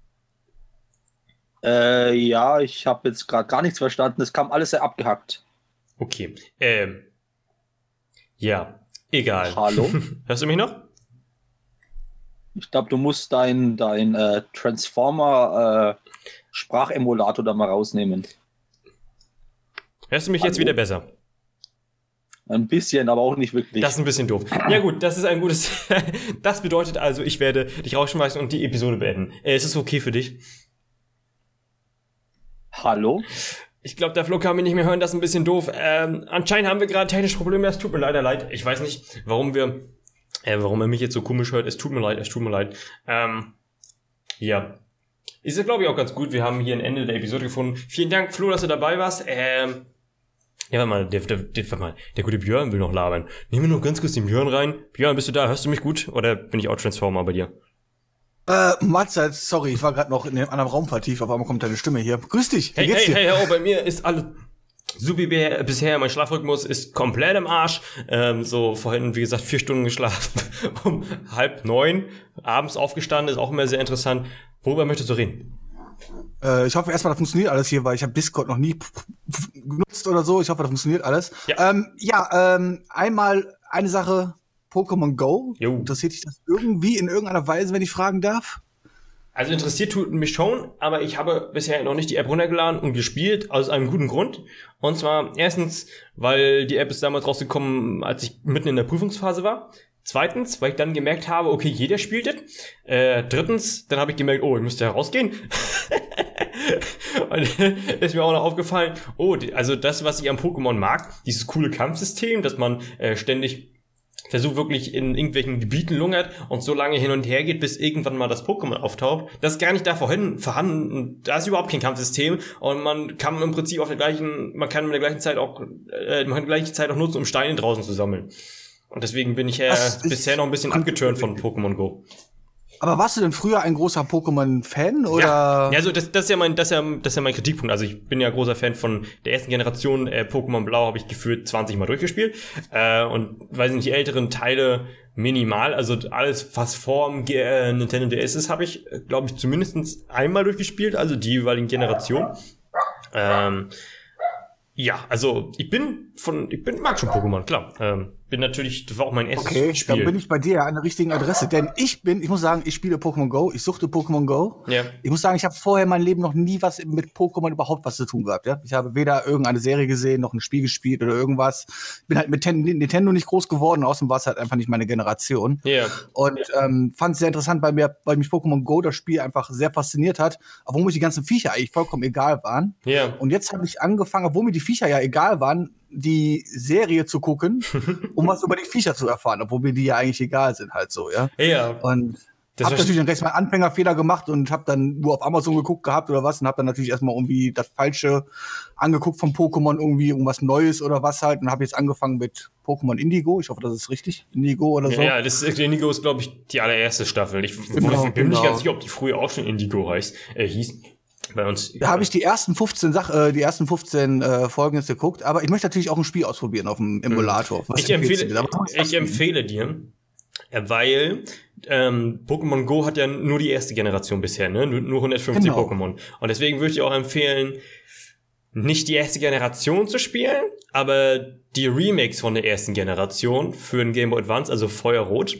Ja, ich habe jetzt gerade gar nichts verstanden. Es kam alles sehr abgehackt. Okay, ja, egal. Hallo? Hörst du mich noch? Ich glaube, du musst dein Transformer Sprachemulator da mal rausnehmen. Hörst du mich jetzt wieder besser? Ein bisschen, aber auch nicht wirklich. Das ist ein bisschen doof. Ja gut, das ist ein gutes... Das bedeutet also, ich werde dich rausschmeißen und die Episode beenden. Ist es okay für dich? Hallo? Ich glaube, der Flo kann mich nicht mehr hören, das ist ein bisschen doof. Anscheinend haben wir gerade technische Probleme, es tut mir leider leid. Ich weiß nicht, warum er mich jetzt so komisch hört. Es tut mir leid. Ja. Ist ja, glaube ich, auch ganz gut. Wir haben hier ein Ende der Episode gefunden. Vielen Dank, Flo, dass du dabei warst. Ja, warte mal, der gute Björn will noch labern. Nehmen wir noch ganz kurz den Björn rein. Björn, bist du da? Hörst du mich gut? Oder bin ich auch Transformer bei dir? Mahlzeit, sorry, ich war gerade noch in einem anderen Raum vertieft, auf einmal kommt deine Stimme hier. Grüß dich, wie geht's dir? Hey, bei mir ist alles so wie bisher. Mein Schlafrhythmus ist komplett im Arsch. So vorhin, wie gesagt, 4 Stunden geschlafen. Um 8:30 abends aufgestanden, ist auch immer sehr interessant. Worüber möchtest du reden? Ich hoffe erstmal, das funktioniert alles hier, weil ich habe Discord noch nie genutzt oder so. Ich hoffe, das funktioniert alles. Ja. Einmal eine Sache, Pokémon Go. Jo. Interessiert dich das irgendwie in irgendeiner Weise, wenn ich fragen darf? Also interessiert tut mich schon, aber ich habe bisher noch nicht die App runtergeladen und gespielt, aus einem guten Grund. Und zwar erstens, weil die App ist damals rausgekommen, als ich mitten in der Prüfungsphase war. Zweitens, weil ich dann gemerkt habe, okay, jeder spielt das. Drittens, dann habe ich gemerkt, ich müsste herausgehen. Und ist mir auch noch aufgefallen, also das, was ich am Pokémon mag, dieses coole Kampfsystem, dass man ständig versucht, wirklich in irgendwelchen Gebieten lungert und so lange hin und her geht, bis irgendwann mal das Pokémon auftaucht. Das ist gar nicht da vorhanden. Da ist überhaupt kein Kampfsystem und man kann im Prinzip man kann in der gleichen Zeit auch nutzen, um Steine draußen zu sammeln. Und deswegen bin ich bisher noch ein bisschen abgeturnt von Pokémon Go. Aber warst du denn früher ein großer Pokémon-Fan, oder? Ja, also das ist ja mein Kritikpunkt. Also ich bin ja großer Fan von der ersten Generation. Pokémon Blau habe ich gefühlt 20 Mal durchgespielt. Und weiß nicht, die älteren Teile minimal. Also alles, was vor dem Nintendo DS ist, habe ich, glaube ich, zumindest einmal durchgespielt. Also die jeweiligen Generationen. Ja, also ich mag schon Pokémon, klar. Das war auch mein erstes Spiel. Dann bin ich bei dir ja an der richtigen Adresse, denn ich muss sagen, ich spiele Pokémon Go, ich suchte Pokémon Go. Ja. Ich muss sagen, ich habe vorher in meinem Leben noch nie was mit Pokémon überhaupt was zu tun gehabt, ja. Ich habe weder irgendeine Serie gesehen, noch ein Spiel gespielt oder irgendwas. Bin halt mit Nintendo nicht groß geworden, außerdem war es halt einfach nicht meine Generation. Ja. Und fand es sehr interessant weil mich Pokémon Go, das Spiel, einfach sehr fasziniert hat, obwohl mir die ganzen Viecher eigentlich vollkommen egal waren. Ja. Und jetzt habe ich angefangen, obwohl mir die Viecher ja egal waren, die Serie zu gucken, um was über die Viecher zu erfahren, obwohl mir die ja eigentlich egal sind, halt so, ja. Ja. Und hab natürlich dann gleich mal einen Anfängerfehler gemacht und hab dann nur auf Amazon geguckt gehabt oder was und hab dann natürlich erstmal irgendwie das Falsche angeguckt von Pokémon, irgendwie irgendwas Neues oder was halt, und hab jetzt angefangen mit Pokémon Indigo. Ich hoffe, das ist richtig. Indigo oder so. Ja, Indigo ist, glaube ich, die allererste Staffel. Ich bin mir nicht ganz sicher, ob die früher auch schon Indigo hieß. Bei uns. Da habe ich die ersten 15 Folgen jetzt geguckt, aber ich möchte natürlich auch ein Spiel ausprobieren auf dem Emulator. Ich empfehle dir, weil Pokémon Go hat ja nur die erste Generation bisher, ne? Nur 150 Genau. Pokémon. Und deswegen würde ich auch empfehlen, nicht die erste Generation zu spielen, aber die Remakes von der ersten Generation für den Game Boy Advance, also Feuerrot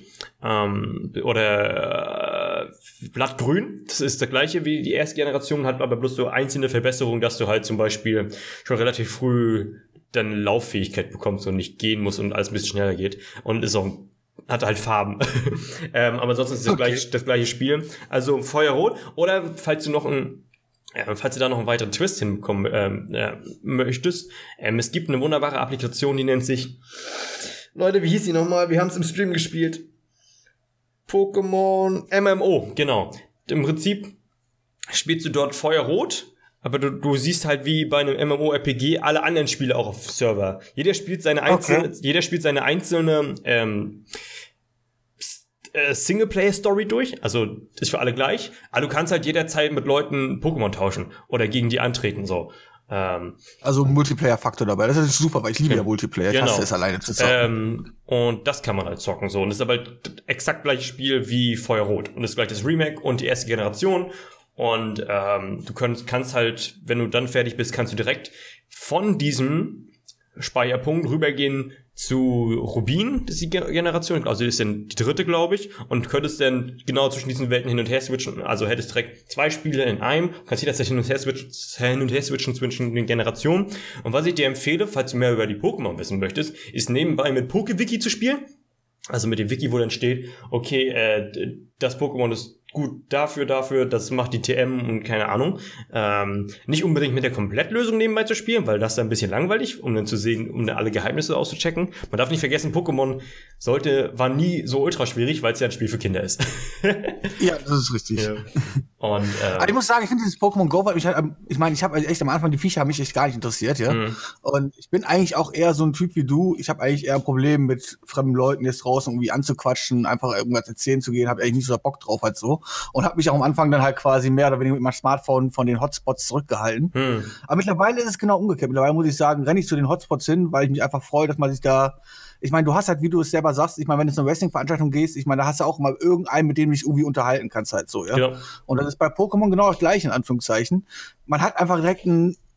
oder Blattgrün. Das ist das gleiche wie die erste Generation, hat aber bloß so einzelne Verbesserungen, dass du halt zum Beispiel schon relativ früh dann Lauffähigkeit bekommst und nicht gehen musst und alles ein bisschen schneller geht. Und hat halt Farben. Aber ansonsten ist es das gleiche Spiel. Also Feuerrot. Oder falls du da noch einen weiteren Twist hinbekommen möchtest, es gibt eine wunderbare Applikation, die nennt sich, Leute, wie hieß die nochmal? Wir haben es im Stream gespielt. Pokémon MMO, genau. Im Prinzip spielst du dort Feuerrot, aber du siehst halt wie bei einem MMORPG alle anderen Spiele auch auf Server. Jeder spielt seine einzelne Singleplayer-Story durch, also ist für alle gleich, aber du kannst halt jederzeit mit Leuten Pokémon tauschen oder gegen die antreten, so. Also Multiplayer-Faktor dabei, das ist super, weil ich liebe ja Multiplayer, ich hasse es alleine zu zocken. Und das kann man halt zocken, so. Und das ist aber exakt gleiches Spiel wie Feuerrot. Und das ist gleich das Remake und die erste Generation. Und du kannst halt, wenn du dann fertig bist, kannst du direkt von diesem Speicherpunkt rübergehen zu Rubin, das ist die Generation, also das ist dann die dritte, glaube ich, und könntest dann genau zwischen diesen Welten hin und her switchen, also hättest direkt 2 Spiele in einem, kannst jederzeit hin und her switchen zwischen den Generationen. Und was ich dir empfehle, falls du mehr über die Pokémon wissen möchtest, ist nebenbei mit PokeWiki zu spielen, also mit dem Wiki, wo dann steht, okay, das Pokémon ist gut dafür, das macht die TM und keine Ahnung. Nicht unbedingt mit der Komplettlösung nebenbei zu spielen, weil das ist ein bisschen langweilig, um dann zu sehen, um dann alle Geheimnisse auszuchecken. Man darf nicht vergessen, Pokémon war nie so ultra schwierig, weil es ja ein Spiel für Kinder ist. Ja, das ist richtig. Ja. Und, aber ich muss sagen, ich finde dieses Pokémon Go, weil ich habe echt am Anfang, die Viecher haben mich echt gar nicht interessiert, ja. Mhm. Und ich bin eigentlich auch eher so ein Typ wie du. Ich habe eigentlich eher ein Problem mit fremden Leuten jetzt draußen irgendwie anzuquatschen, einfach irgendwas erzählen zu gehen, habe eigentlich nicht so Bock drauf halt so. Und habe mich auch am Anfang dann halt quasi mehr oder weniger mit meinem Smartphone von den Hotspots zurückgehalten. Mhm. Aber mittlerweile ist es genau umgekehrt. Mittlerweile muss ich sagen, renne ich zu den Hotspots hin, weil ich mich einfach freue, dass man sich da, ich meine, du hast halt, wie du es selber sagst, ich meine, wenn du zu einer Wrestling-Veranstaltung gehst, ich meine, da hast du auch mal irgendeinen, mit dem du dich irgendwie unterhalten kannst halt so, ja. Und das ist bei Pokémon genau das Gleiche, in Anführungszeichen. Man hat einfach direkt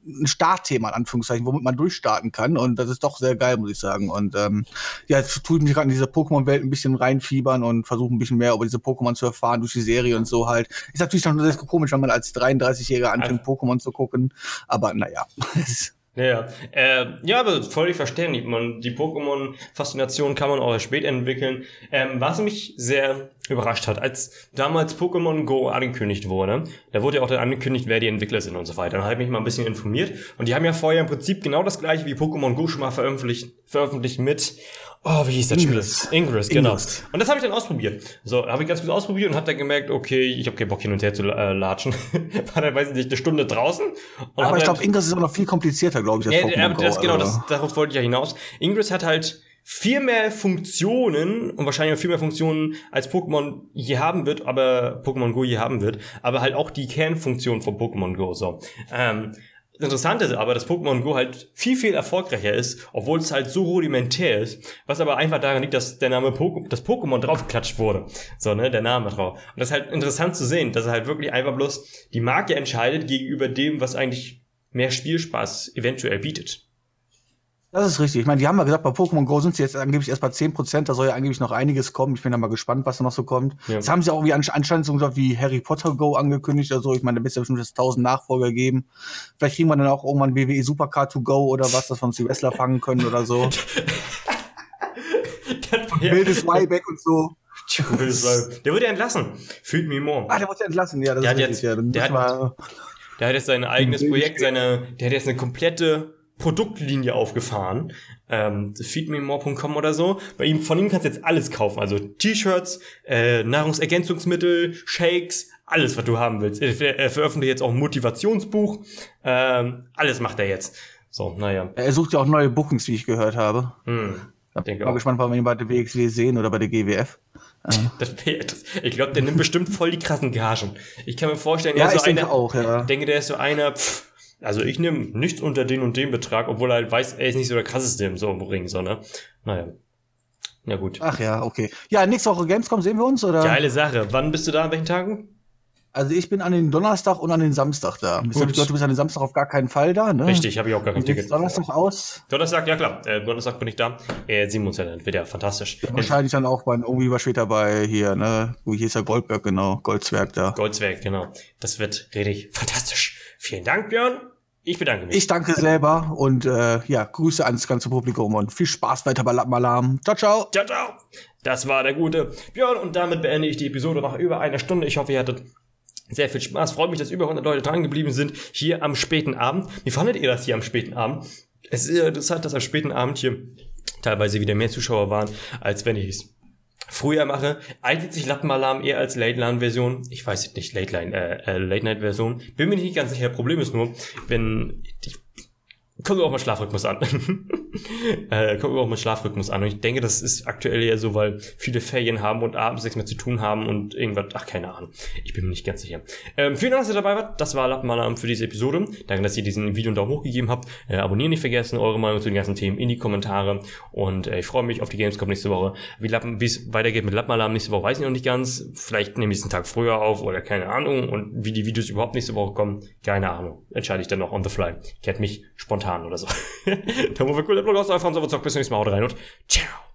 ein Startthema, in Anführungszeichen, womit man durchstarten kann. Und das ist doch sehr geil, muss ich sagen. Und ja, jetzt tue ich mich gerade in diese Pokémon-Welt ein bisschen reinfiebern und versuche ein bisschen mehr über diese Pokémon zu erfahren durch die Serie und so halt. Ist natürlich schon sehr komisch, wenn man als 33-Jähriger anfängt, Pokémon zu gucken. Aber naja. Ja, aber völlig verständlich. Die Pokémon-Faszination kann man auch erst spät entwickeln. Was mich sehr überrascht hat, als damals Pokémon Go angekündigt wurde, da wurde ja auch dann angekündigt, wer die Entwickler sind und so weiter. Dann habe ich mich mal ein bisschen informiert. Und die haben ja vorher im Prinzip genau das gleiche wie Pokémon Go schon mal veröffentlicht mit, wie hieß das Spiel? Ingress, genau. Und das habe ich dann ausprobiert. So, habe ich ganz gut ausprobiert und habe dann gemerkt, okay, ich habe keinen Bock hin und her zu latschen. War dann, weiß ich nicht, eine Stunde draußen. Aber ich glaube, Ingress ist auch noch viel komplizierter, glaube ich, als Pokémon Go. Darauf wollte ich ja hinaus. Ingress hat halt viel mehr Funktionen und wahrscheinlich auch viel mehr Funktionen als Pokémon je haben wird, aber Pokémon Go je haben wird, aber halt auch die Kernfunktion von Pokémon Go, so. Das Interessante ist aber, dass Pokémon Go halt viel, viel erfolgreicher ist, obwohl es halt so rudimentär ist, was aber einfach daran liegt, dass der Name das Pokémon draufgeklatscht wurde. So, ne, der Name drauf. Und das ist halt interessant zu sehen, dass er halt wirklich einfach bloß die Marke entscheidet gegenüber dem, was eigentlich mehr Spielspaß eventuell bietet. Das ist richtig. Ich meine, die haben ja gesagt, bei Pokémon Go sind sie jetzt angeblich erst bei 10%, da soll ja angeblich noch einiges kommen. Ich bin da mal gespannt, was da noch so kommt. Ja. Das haben sie auch wie anscheinend so gesagt wie Harry Potter Go angekündigt oder so. Ich meine, da wird es ja bestimmt 1000 Nachfolger geben. Vielleicht kriegen wir dann auch irgendwann WWE Supercar to Go oder was, das von uns die Wrestler fangen können oder so. Wildes Ryback und so. Der wird ja entlassen. Fühlt me more. Der wird ja entlassen, ja, das ist richtig. Der hat jetzt sein eigenes Projekt, der hat jetzt eine komplette Produktlinie aufgefahren, feedmemore.com oder so. Von ihm kannst du jetzt alles kaufen, also T-Shirts, Nahrungsergänzungsmittel, Shakes, alles, was du haben willst. Er veröffentlicht jetzt auch ein Motivationsbuch, alles macht er jetzt. So, naja. Er sucht ja auch neue Bookings, wie ich gehört habe. Ich bin mal gespannt, wann wir ihn bei der WXW sehen oder bei der GWF. Ich glaube, der nimmt bestimmt voll die krassen Gagen. Ich kann mir vorstellen, der ist so einer, also ich nehme nichts unter den und dem Betrag, obwohl er halt weiß, er ist nicht so der krasseste im Ring, so, ne? Naja. Ja, gut. Ach ja, okay. Ja, nächste Woche Gamescom sehen wir uns, oder? Geile Sache. Wann bist du da, an welchen Tagen? Also ich bin an den Donnerstag und an den Samstag da. Ich glaube, du bist an den Samstag auf gar keinen Fall da, ne? Richtig, habe ich auch gar kein Ticket. Donnerstag aus? Donnerstag, ja klar. Donnerstag bin ich da. Sehen wir uns ja dann. Wird ja fantastisch. Ja, wahrscheinlich dann auch irgendwie was später bei hier, ne? Wie hieß der Goldberg, genau. Goldzwerg da. Goldzwerg, genau. Das wird richtig fantastisch. Vielen Dank, Björn. Ich bedanke mich. Ich danke selber und Grüße ans ganze Publikum und viel Spaß weiter bei Lappen-Alarm. Ciao, ciao. Ciao, ciao. Das war der gute Björn und damit beende ich die Episode nach über einer Stunde. Ich hoffe, ihr hattet sehr viel Spaß. Freut mich, dass über 100 Leute dran geblieben sind hier am späten Abend. Wie fandet ihr das hier am späten Abend? Es ist interessant, dass am späten Abend hier teilweise wieder mehr Zuschauer waren, als wenn ich es früher mache. Eignet sich Lappenalarm eher als Late-Night-Version? Ich weiß nicht, Late-Night-Version. Bin mir nicht ganz sicher. Problem ist nur, kommt auch mal Schlafrhythmus an. Und ich denke, das ist aktuell eher so, weil viele Ferien haben und abends nichts mehr zu tun haben und irgendwas, keine Ahnung. Ich bin mir nicht ganz sicher. Vielen Dank, dass ihr dabei wart. Das war Lappenalarm für diese Episode. Danke, dass ihr diesen Video einen Daumen hoch gegeben habt. Abonnieren nicht vergessen, eure Meinung zu den ganzen Themen in die Kommentare. Und ich freue mich auf die Gamescom nächste Woche. Wie es weitergeht mit Lappenalarm nächste Woche, weiß ich noch nicht ganz. Vielleicht nehme ich es einen Tag früher auf oder keine Ahnung. Und wie die Videos überhaupt nächste Woche kommen, keine Ahnung. Entscheide ich dann noch on the fly. Kennt mich spontan oder so. Da wo wir cool, der Blog aus, Franz, aber bis zum nächsten Mal. Haut rein und ciao.